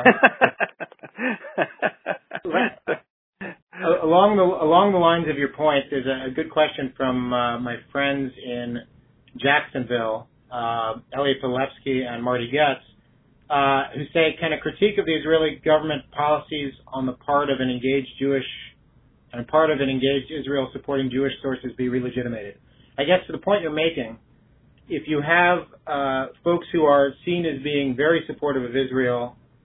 along the along the lines of your point, there's a, a good question from uh, my friends in Jacksonville, uh, Elliot Pilevsky and Marty Getz, uh, who say, can a critique of the Israeli government policies on the part of an engaged Jewish and part of an engaged Israel supporting Jewish sources be relegitimated? I guess to the point you're making, if you have uh, folks who are seen as being very supportive of Israel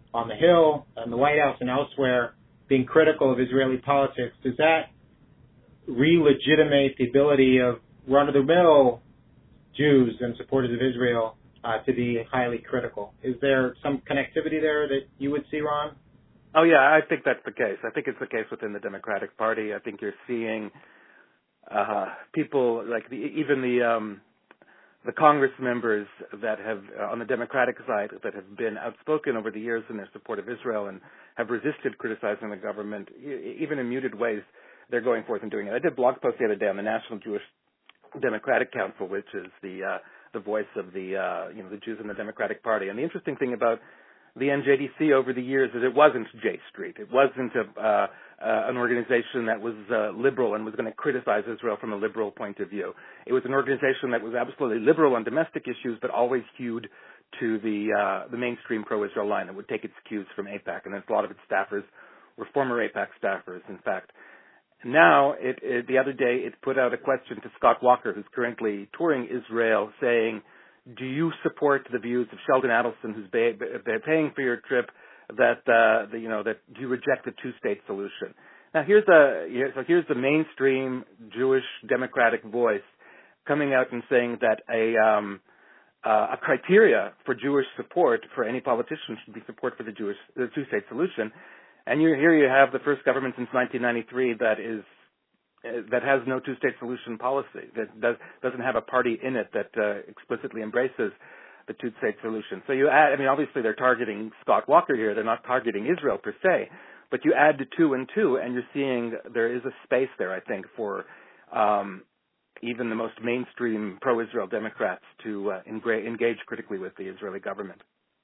on the Hill and the White House and elsewhere being critical of Israeli politics, does that re-legitimate the ability of run-of-the-mill Jews and supporters of Israel uh, to be highly critical? Is there some connectivity there that you would see, Ron? Oh, yeah, I think that's the case. I think it's the case within the Democratic Party. I think you're seeing uh, people like the, even the um, the Congress members that have, uh, on the Democratic side, that have been outspoken over the years in their support of Israel and have resisted criticizing the government, even in muted ways, they're going forth and doing it. I did a blog post the other day on the National Jewish Democratic Council, which is the uh, the voice of the uh, you know the Jews in the Democratic Party. And the interesting thing about the N J D C over the years is it wasn't J Street. It wasn't a, uh, uh, an organization that was uh, liberal and was going to criticize Israel from a liberal point of view. It was an organization that was absolutely liberal on domestic issues, but always hewed to the uh, the mainstream pro-Israel line. It would take its cues from AIPAC, and then a lot of its staffers were former AIPAC staffers, in fact. Now, it, it, the other day, it put out a question to Scott Walker, who's currently touring Israel, saying, do you support the views of Sheldon Adelson, who's ba- ba- paying for your trip, that, uh, the, you know, that do you reject the two-state solution? Now, here's a, so here's the mainstream Jewish Democratic voice coming out and saying that a, um, uh, a criteria for Jewish support for any politician should be support for the Jewish, the two-state solution. And you, here you have the first government since nineteen ninety-three that is uh, that has no two-state solution policy, that does, doesn't have a party in it that uh, explicitly embraces the two-state solution. So you add, I mean, obviously they're targeting Scott Walker here. They're not targeting Israel per se, but you add the two and two, and you're seeing there is a space there, I think, for um, even the most mainstream pro-Israel Democrats to uh, engra- engage critically with the Israeli government.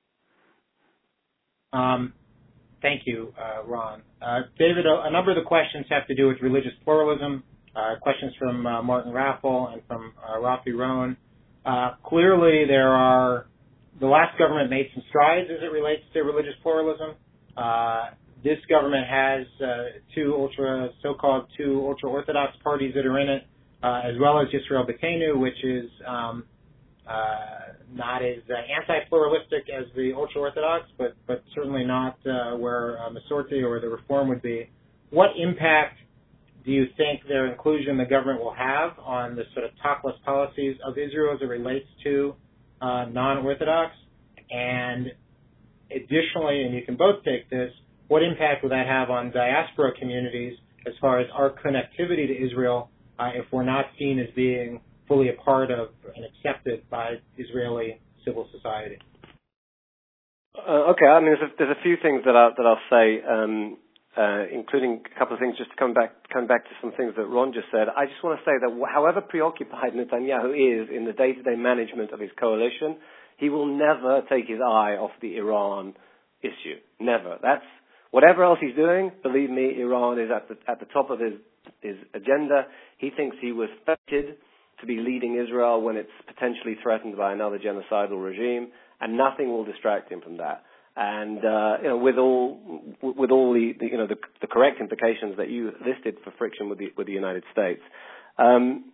Um. Thank you, uh, Ron. Uh, David, a, a number of the questions have to do with religious pluralism, uh, questions from uh, Martin Raffel and from uh, Rafi Rohn. Uh, clearly, there are, the last government made some strides as it relates to religious pluralism. Uh, this government has uh, two ultra, so-called two ultra-Orthodox parties that are in it, uh, as well as Yisrael Beiteinu, which is um, uh, not as uh, anti-pluralistic as the ultra-Orthodox, but, but certainly not uh, where uh, Masorti or the Reform would be. What impact do you think their inclusion in the government will have on the sort of talkless policies of Israel as it relates to uh, non-Orthodox? And additionally, and you can both take this, what impact will that have on diaspora communities as far as our connectivity to Israel uh, if we're not seen as being fully a part of and accepted by Israeli civil society? Uh, okay, I mean, there's a, there's a few things that I'll, that I'll say, um, uh, including a couple of things just to come back, come back to some things that Ron just said. I just want to say that however preoccupied Netanyahu is in the day-to-day management of his coalition, he will never take his eye off the Iran issue. Never. That's whatever else he's doing. Believe me, Iran is at the at the top of his his agenda. He thinks he was fated to be leading Israel when it's potentially threatened by another genocidal regime, and nothing will distract him from that. And uh, you know, with all with all the, the you know the, the correct implications that you listed for friction with the with the United States, um,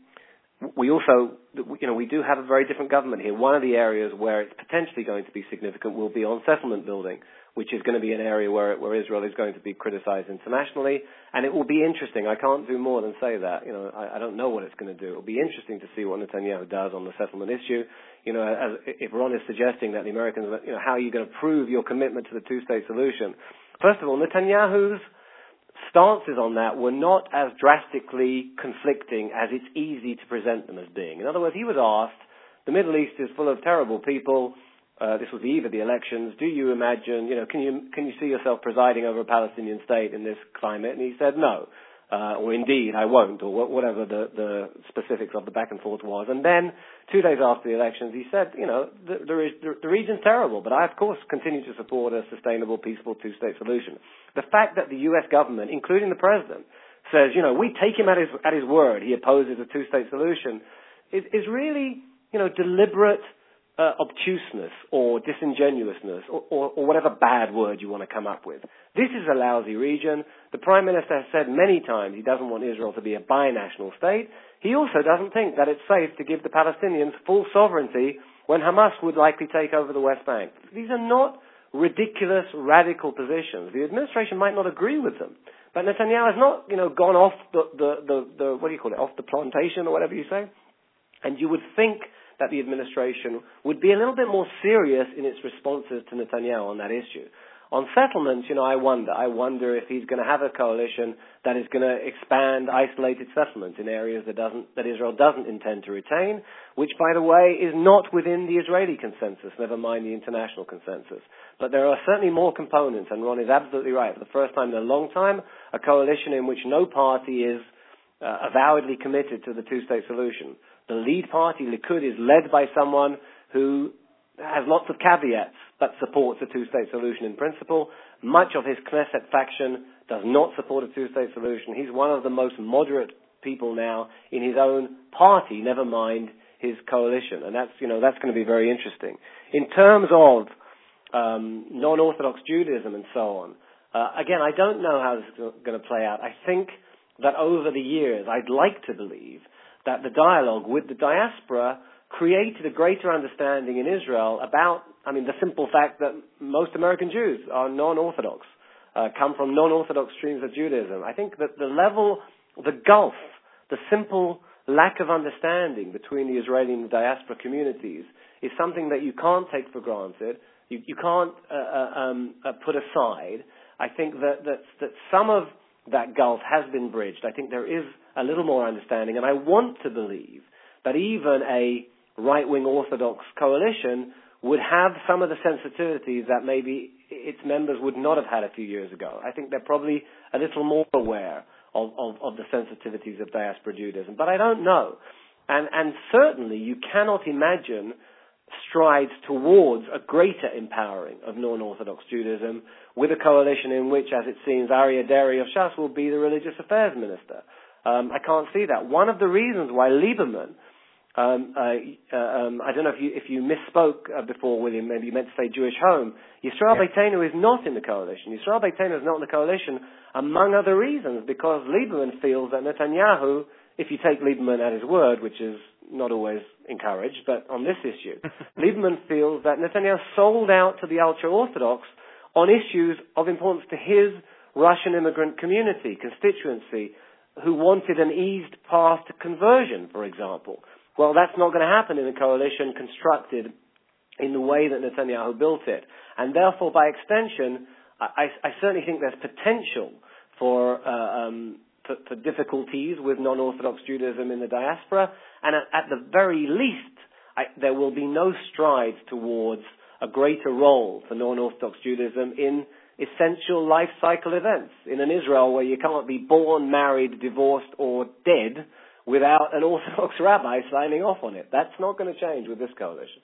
we also you know we do have a very different government here. One of the areas where it's potentially going to be significant will be on settlement building, which is going to be an area where where Israel is going to be criticized internationally, and it will be interesting. I can't do more than say that. You know, I, I don't know what it's going to do. It will be interesting to see what Netanyahu does on the settlement issue. You know, as, if Ron is suggesting that the Americans, you know, how are you going to prove your commitment to the two-state solution? First of all, Netanyahu's stances on that were not as drastically conflicting as it's easy to present them as being. In other words, he was asked, the Middle East is full of terrible people. Uh, this was the eve of the elections. Do you imagine, you know, can you can you see yourself presiding over a Palestinian state in this climate? And he said no, uh, or indeed I won't, or whatever the, the specifics of the back and forth was. And then two days after the elections, he said, you know, the, the, the, the region's terrible, but I of course continue to support a sustainable, peaceful two-state solution. The fact that the U S government, including the president, says, you know, we take him at his at his word, he opposes a two-state solution, is, is really, you know, deliberate Uh, obtuseness or disingenuousness or, or, or whatever bad word you want to come up with. This is a lousy region. The Prime Minister has said many times he doesn't want Israel to be a binational state. He also doesn't think that it's safe to give the Palestinians full sovereignty when Hamas would likely take over the West Bank. These are not ridiculous, radical positions. The administration might not agree with them. But Netanyahu has not, you know, gone off the, the, the, the, what do you call it, off the plantation or whatever you say. And you would think that the administration would be a little bit more serious in its responses to Netanyahu on that issue. On settlements, you know, I wonder. I wonder if he's going to have a coalition that is going to expand isolated settlements in areas that doesn't, that Israel doesn't intend to retain, which, by the way, is not within the Israeli consensus, never mind the international consensus. But there are certainly more components, and Ron is absolutely right. For the first time in a long time, a coalition in which no party is uh, avowedly committed to the two-state solution. The lead party, Likud, is led by someone who has lots of caveats, but supports a two-state solution in principle. Much of his Knesset faction does not support a two-state solution. He's one of the most moderate people now in his own party, never mind his coalition. And that's, you know, that's going to be very interesting. In terms of um, non-Orthodox Judaism and so on, uh, again, I don't know how this is going to play out. I think that over the years, I'd like to believe that the dialogue with the diaspora created a greater understanding in Israel about, I mean, the simple fact that most American Jews are non-Orthodox, uh, come from non-Orthodox streams of Judaism. I think that the level, the gulf, the simple lack of understanding between the Israeli and the diaspora communities is something that you can't take for granted, you, you can't uh, uh, um, uh, put aside. I think that, that, that some of that gulf has been bridged. I think there is a little more understanding, and I want to believe that even a right-wing Orthodox coalition would have some of the sensitivities that maybe its members would not have had a few years ago. I think they're probably a little more aware of, of, of the sensitivities of diaspora Judaism, but I don't know. And, and certainly you cannot imagine strides towards a greater empowering of non-Orthodox Judaism with a coalition in which, as it seems, Aryeh Deri of Shas will be the religious affairs minister. Um, I can't see that. One of the reasons why Lieberman, um, uh, um, I don't know if you if you misspoke uh, before, William, maybe you meant to say Jewish Home. Yisrael yeah. Beitenu is not in the coalition. Yisrael Beitenu is not in the coalition, among other reasons, because Lieberman feels that Netanyahu, if you take Lieberman at his word, which is not always encouraged, but on this issue, Lieberman feels that Netanyahu sold out to the ultra-Orthodox on issues of importance to his Russian immigrant community, constituency, who wanted an eased path to conversion, for example. Well, that's not going to happen in a coalition constructed in the way that Netanyahu built it. And therefore, by extension, I, I certainly think there's potential for, uh, um, for, for difficulties with non-Orthodox Judaism in the diaspora. And at, at the very least, I, there will be no strides towards a greater role for non-Orthodox Judaism in essential life cycle events in an Israel where you can't be born, married, divorced, or dead without an Orthodox rabbi signing off on it. That's not going to change with this coalition.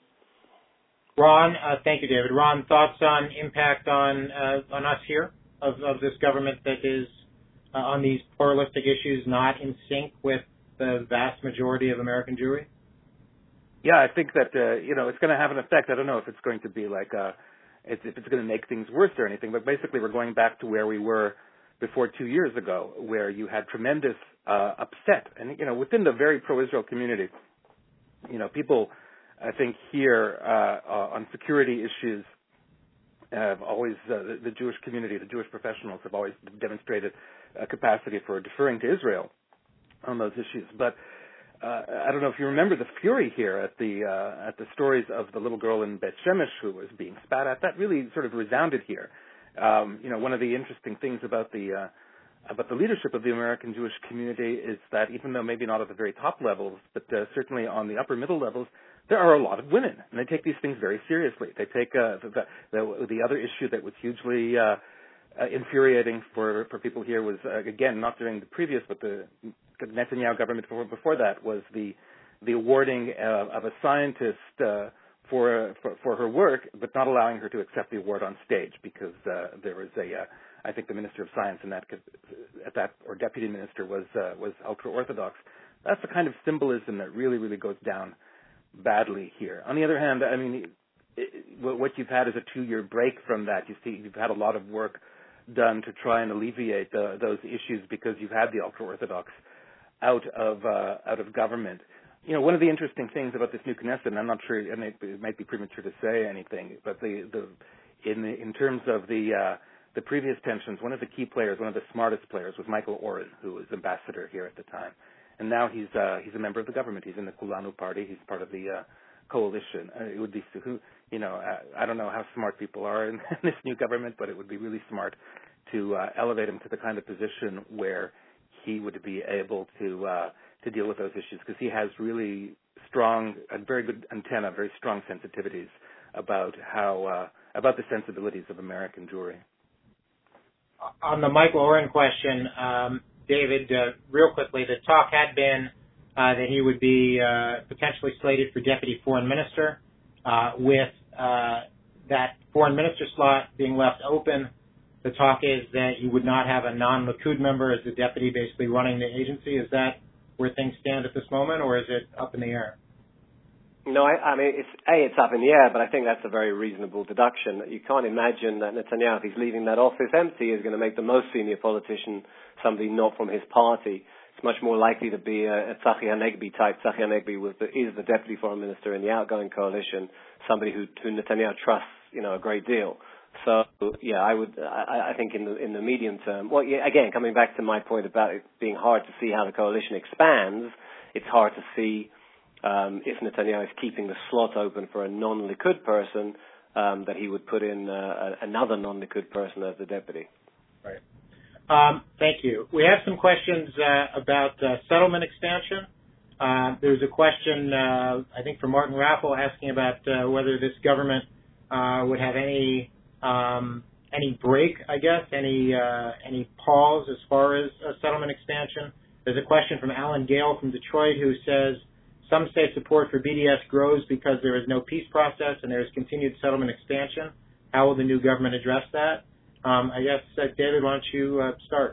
Ron, uh, thank you, David. Ron, thoughts on impact on uh, on us here of, of this government that is uh, on these pluralistic issues not in sync with the vast majority of American Jewry? Yeah, I think that uh, you know it's going to have an effect. I don't know if it's going to be like a It's, if it's going to make things worse or anything, but basically we're going back to where we were before two years ago, where you had tremendous uh, upset, and you know within the very pro-Israel community, you know people, I think here uh, uh, on security issues, have always uh, the, the Jewish community, the Jewish professionals have always demonstrated a capacity for deferring to Israel on those issues, but. Uh, I don't know if you remember the fury here at the uh, at the stories of the little girl in Beit Shemesh who was being spat at. That really sort of resounded here. Um, you know, one of the interesting things about the uh, about the leadership of the American Jewish community is that even though maybe not at the very top levels, but uh, certainly on the upper middle levels, there are a lot of women, and they take these things very seriously. They take uh, the, the the other issue that was hugely uh, uh, infuriating for for people here was uh, again not during the previous, but the Netanyahu government before, before that was the the awarding uh, of a scientist uh, for, for for her work, but not allowing her to accept the award on stage because uh, there was a uh, I think the Minister of Science in that at that or Deputy Minister was uh, was ultra Orthodox. That's the kind of symbolism that really really goes down badly here. On the other hand, I mean, it, what you've had is a two-year break from that. You see, you've had a lot of work done to try and alleviate the, those issues because you've had the ultra Orthodox out of uh, out of government. You know, one of the interesting things about this new Knesset, and I'm not sure, and it, it might be premature to say anything, but the, the in the, in terms of the uh, the previous tensions, one of the key players, one of the smartest players, was Michael Oren, who was ambassador here at the time, and now he's uh, he's a member of the government. He's in the Kulanu party. He's part of the uh, coalition. Uh, it would be, you know, I, I don't know how smart people are in this new government, but it would be really smart to uh, elevate him to the kind of position where he would be able to uh, to deal with those issues, because he has really strong, a very good antenna, very strong sensitivities about how uh, about the sensibilities of American Jewry. On the Michael Oren question, um, David, uh, real quickly, the talk had been uh, that he would be uh, potentially slated for deputy foreign minister, uh, with uh, that foreign minister slot being left open. The talk is that you would not have a non-Likud member as the deputy basically running the agency. Is that where things stand at this moment, or is it up in the air? No, I, I mean, it's, A, it's up in the air, but I think that's a very reasonable deduction. You can't imagine that Netanyahu, if he's leaving that office empty, is going to make the most senior politician somebody not from his party. It's much more likely to be a, a Tzachi Hanegbi type. Tzachi Hanegbi was the, is the deputy foreign minister in the outgoing coalition, somebody who, who Netanyahu trusts, you know, a great deal. So, yeah, I would, I, I think in the, in the medium term, well, yeah, again, coming back to my point about it being hard to see how the coalition expands, it's hard to see um, if Netanyahu is keeping the slot open for a non-Likud person, um, that he would put in uh, another non-Likud person as the deputy. Right. Um, thank you. We have some questions uh, about uh, settlement expansion. Uh, there's a question, uh, I think, from Martin Raffel asking about uh, whether this government uh, would have any Um, any break, I guess, any uh, any pause as far as uh, settlement expansion. There's a question from Alan Gale from Detroit who says, some say support for B D S grows because there is no peace process and there is continued settlement expansion. How will the new government address that? Um, I guess, uh, David, why don't you uh, start?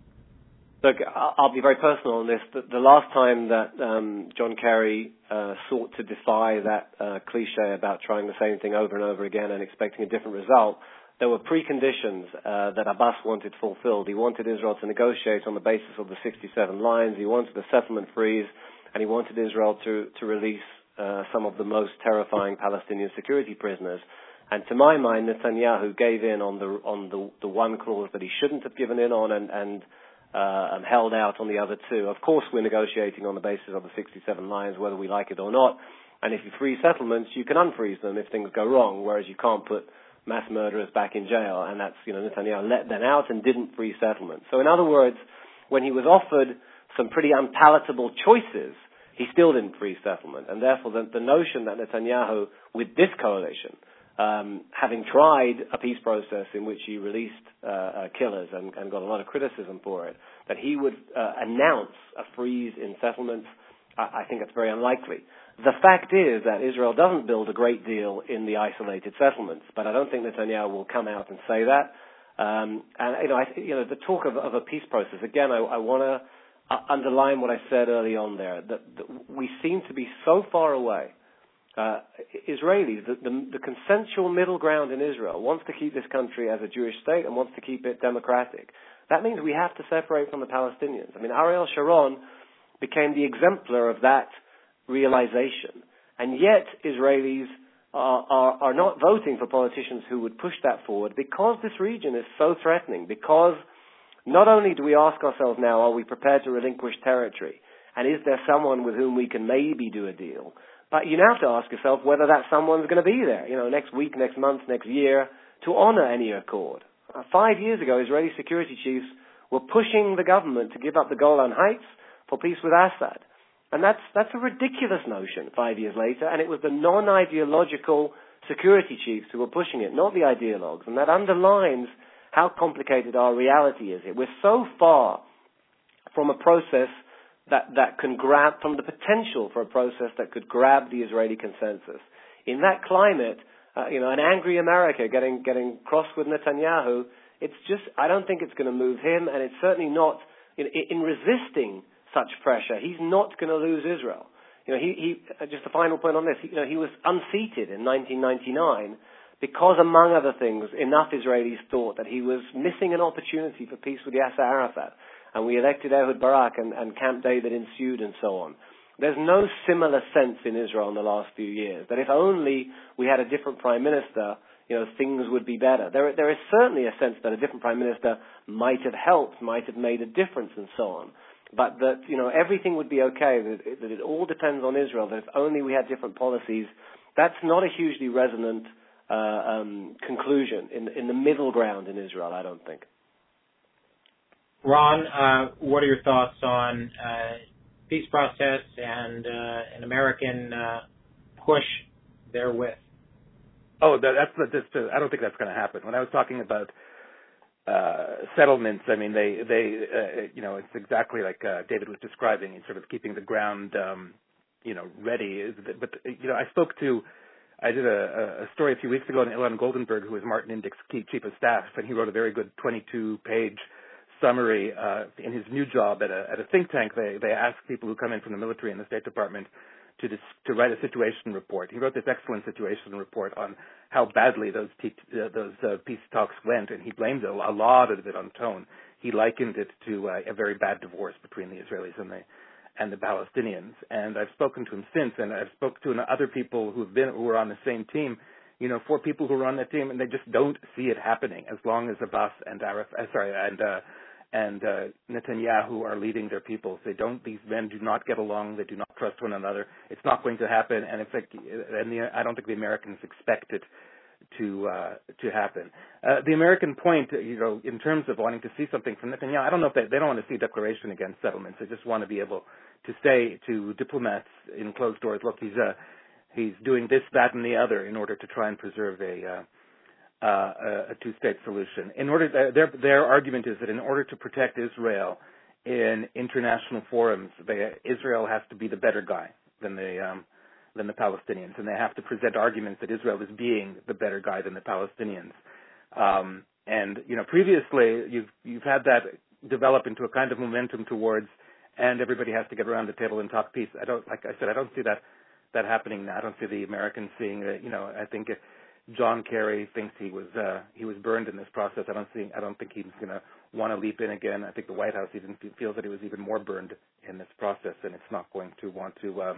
Look, I'll be very personal on this. The, the last time that um, John Kerry uh, sought to defy that uh, cliche about trying the same thing over and over again and expecting a different result, there were preconditions uh, that Abbas wanted fulfilled. He wanted Israel to negotiate on the basis of the sixty-seven lines. He wanted a settlement freeze, and he wanted Israel to, to release uh, some of the most terrifying Palestinian security prisoners. And to my mind, Netanyahu gave in on the on the, the one clause that he shouldn't have given in on, and, and Uh, and held out on the other two. Of course, we're negotiating on the basis of the sixty-seven lines, whether we like it or not. And if you freeze settlements, you can unfreeze them if things go wrong, whereas you can't put mass murderers back in jail. And that's, you know, Netanyahu let them out and didn't freeze settlements. So in other words, when he was offered some pretty unpalatable choices, he still didn't freeze settlement. And therefore, the, the notion that Netanyahu, with this coalition, Um, having tried a peace process in which he released uh, uh, killers and, and got a lot of criticism for it, that he would uh, announce a freeze in settlements, I, I think that's very unlikely. The fact is that Israel doesn't build a great deal in the isolated settlements, but I don't think Netanyahu will come out and say that. Um, and you know, I, you know, the talk of, of a peace process, again, I, I want to underline what I said early on there, that, that we seem to be so far away. Uh, Israelis, the, the, the consensual middle ground in Israel wants to keep this country as a Jewish state and wants to keep it democratic. That means we have to separate from the Palestinians. I mean, Ariel Sharon became the exemplar of that realization. And yet Israelis are, are, are not voting for politicians who would push that forward because this region is so threatening, because not only do we ask ourselves now, are we prepared to relinquish territory? And is there someone with whom we can maybe do a deal? But you now have to ask yourself whether that someone's going to be there, you know, next week, next month, next year, to honor any accord. Uh, five years ago, Israeli security chiefs were pushing the government to give up the Golan Heights for peace with Assad. And that's, that's a ridiculous notion five years later, and it was the non-ideological security chiefs who were pushing it, not the ideologues. And that underlines how complicated our reality is here. We're so far from a process that, that can grab, from the potential for a process that could grab the Israeli consensus. In that climate, uh, you know, an angry America getting, getting cross with Netanyahu, it's just, I don't think it's going to move him, and it's certainly not, in, in resisting such pressure, he's not going to lose Israel. You know, he, he, just a final point on this, he, you know, he was unseated in nineteen ninety-nine because, among other things, enough Israelis thought that he was missing an opportunity for peace with Yasser Arafat. And we elected Ehud Barak, and, and Camp David ensued, and so on. There's no similar sense in Israel in the last few years, that if only we had a different prime minister, you know, things would be better. There, there is certainly a sense that a different prime minister might have helped, might have made a difference, and so on. But that, you know, everything would be okay, that it, that it all depends on Israel, that if only we had different policies, that's not a hugely resonant uh, um, conclusion in, in the middle ground in Israel, I don't think. Ron, uh, what are your thoughts on uh, peace process and uh, an American uh, push therewith? Oh, that, that's just. Uh, I don't think that's going to happen. When I was talking about uh, settlements, I mean they they uh, you know it's exactly like uh, David was describing. It's sort of keeping the ground um, you know ready. But you know I spoke to. I did a, a story a few weeks ago on Ilan Goldenberg, who was Martin Indych's chief of staff, and he wrote a very good twenty-two page summary uh, in his new job at a, at a think tank. They they ask people who come in from the military and the State Department to dis, to write a situation report. He wrote this excellent situation report on how badly those te- uh, those uh, peace talks went, and he blamed a, a lot of it on tone. He likened it to uh, a very bad divorce between the Israelis and the and the Palestinians. And I've spoken to him since, and I've spoken to other people who've been who were on the same team. You know, four people who were on that team, and they just don't see it happening as long as Abbas and Araf, uh, sorry, and uh, and uh, Netanyahu are leading their peoples. They don't; these men do not get along. They do not trust one another. It's not going to happen, and in fact, and the, I don't think the Americans expect it to uh, to happen. Uh, the American point, you know, in terms of wanting to see something from Netanyahu, I don't know if they, they don't want to see a declaration against settlements. They just want to be able to say to diplomats in closed doors, look, he's uh, he's doing this, that, and the other in order to try and preserve a uh, Uh, a two-state solution. In order, their their argument is that in order to protect Israel in international forums, they, Israel has to be the better guy than the um, than the Palestinians, and they have to present arguments that Israel is being the better guy than the Palestinians. Um, and you know, previously you've you've had that develop into a kind of momentum towards, and everybody has to get around the table and talk peace. I don't, like I said, I don't see that that happening now. I don't see the Americans seeing it. You know, I think. It, John Kerry thinks he was uh, he was burned in this process. I don't see. I don't think he's going to want to leap in again. I think the White House even feels that he was even more burned in this process, and it's not going to want to um,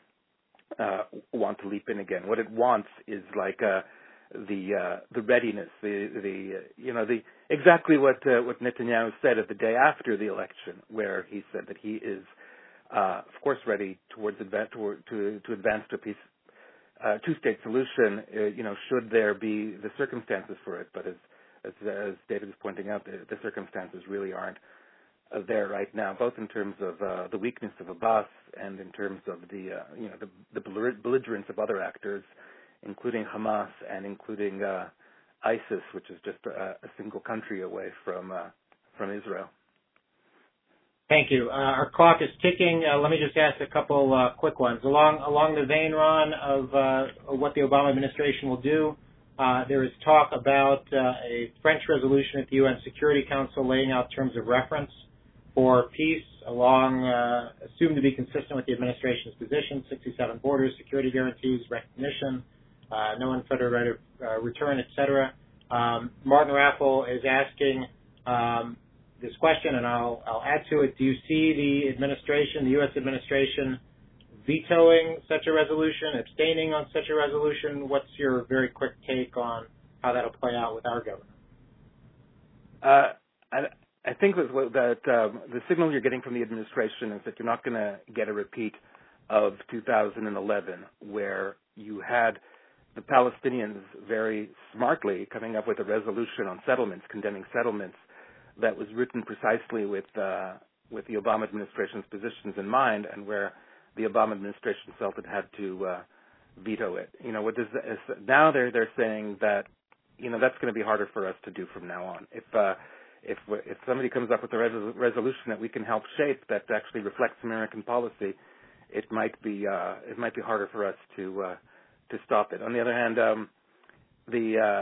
uh, want to leap in again. What it wants is like uh, the uh, the readiness, the the uh, you know the exactly what uh, what Netanyahu said at the day after the election, where he said that he is uh, of course ready towards advance toward, to to advance to peace. Uh, two-state solution, uh, you know, should there be the circumstances for it. But as as, as David is pointing out, the, the circumstances really aren't uh, there right now, both in terms of uh, the weakness of Abbas and in terms of the, uh, you know, the, the belligerence of other actors, including Hamas and including uh, ISIS, which is just a, a single country away from uh, from Israel. Thank you. Uh, our clock is ticking. Uh, let me just ask a couple uh, quick ones. Along along the vein, Ron, of uh, what the Obama administration will do, uh, there is talk about uh, a French resolution at the U N Security Council laying out terms of reference for peace, along uh, assumed to be consistent with the administration's position: sixty-seven borders, security guarantees, recognition, uh, no unfettered right of uh, return, et cetera. Um, Martin Raffel is asking. Um, This question, and I'll, I'll add to it. Do you see the administration, the U S administration, vetoing such a resolution, abstaining on such a resolution? What's your very quick take on how that'll play out with our government? Uh, I, I think that, that um, the signal you're getting from the administration is that you're not going to get a repeat of two thousand eleven, where you had the Palestinians very smartly coming up with a resolution on settlements, condemning settlements, that was written precisely with uh, with the Obama administration's positions in mind, and where the Obama administration felt it had to uh, veto it. You know, what does now they're they're saying that you know that's going to be harder for us to do from now on. If uh, if if somebody comes up with a res- resolution that we can help shape that actually reflects American policy, it might be uh, it might be harder for us to uh, to stop it. On the other hand, um, the uh,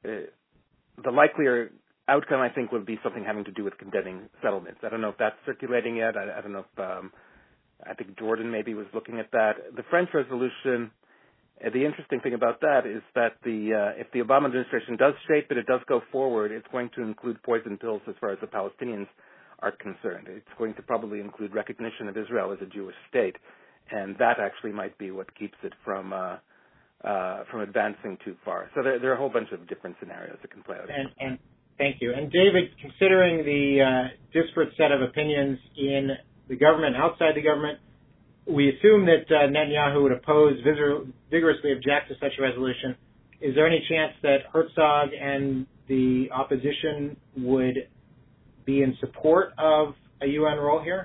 the likelier outcome, I think, would be something having to do with condemning settlements. I don't know if that's circulating yet. I, I don't know if um, I think Jordan maybe was looking at that. The French resolution, uh, the interesting thing about that is that the uh, if the Obama administration does shape it, it does go forward, it's going to include poison pills as far as the Palestinians are concerned. It's going to probably include recognition of Israel as a Jewish state, and that actually might be what keeps it from uh, uh, from advancing too far. So there, there are a whole bunch of different scenarios that can play out. And, and thank you. And David, considering the uh, disparate set of opinions in the government, outside the government, we assume that uh, Netanyahu would oppose, vigorously object to such a resolution. Is there any chance that Herzog and the opposition would be in support of a U N role here?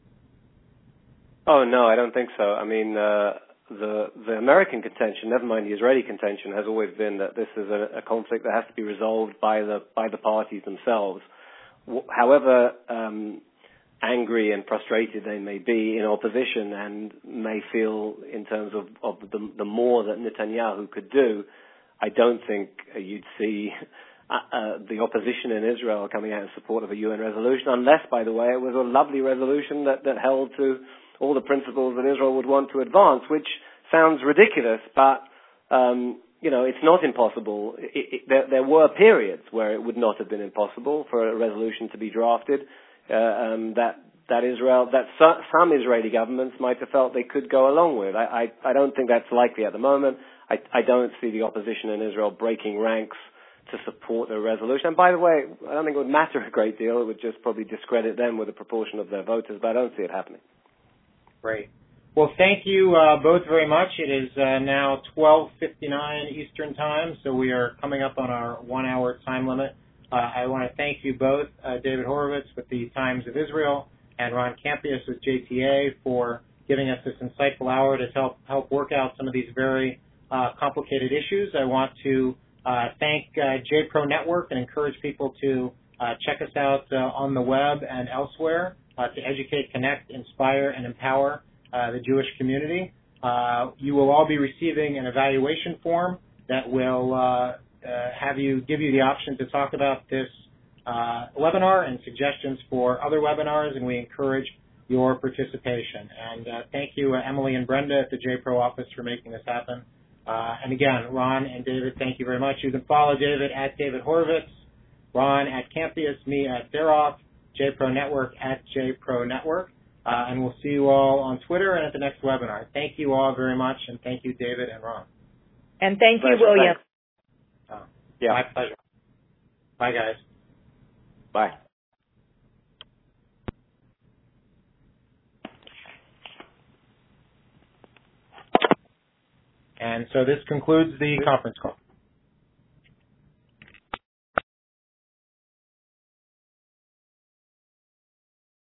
Oh, no, I don't think so. I mean, uh, the the American contention, never mind the Israeli contention, has always been that this is a, a conflict that has to be resolved by the by the parties themselves. However um, angry and frustrated they may be in opposition and may feel in terms of, of the, the more that Netanyahu could do, I don't think you'd see uh, uh, the opposition in Israel coming out in support of a U N resolution, unless, by the way, it was a lovely resolution that, that held to all the principles that Israel would want to advance, which sounds ridiculous, but, um, you know, it's not impossible. It, it, there, there were periods where it would not have been impossible for a resolution to be drafted, uh, um, that that Israel, that so, some Israeli governments might have felt they could go along with. I, I, I don't think that's likely at the moment. I, I don't see the opposition in Israel breaking ranks to support the resolution. And by the way, I don't think it would matter a great deal. It would just probably discredit them with a proportion of their voters, but I don't see it happening. Great. Well, thank you uh, both very much. It is uh, now twelve fifty-nine Eastern Time, so we are coming up on our one-hour time limit. Uh, I want to thank you both, uh, David Horowitz with the Times of Israel and Ron Campius with J T A, for giving us this insightful hour to help help work out some of these very uh, complicated issues. I want to uh, thank uh, J Pro Network and encourage people to uh, check us out uh, on the web and elsewhere uh, to educate, connect, inspire, and empower uh, the Jewish community. Uh, you will all be receiving an evaluation form that will uh, uh, have you give you the option to talk about this uh, webinar and suggestions for other webinars, and we encourage your participation. And uh, thank you, uh, Emily and Brenda at the J Pro office, for making this happen. Uh, and again, Ron and David, thank you very much. You can follow David at David Horowitz, Ron at Campius, me at Theroff, J Pro Network at J Pro Network. Uh, and we'll see you all on Twitter and at the next webinar. Thank you all very much, and thank you, David and Ron. And thank Pleasure. you, William. Uh, Yeah. My pleasure. Bye, guys. Bye. And so this concludes the conference call.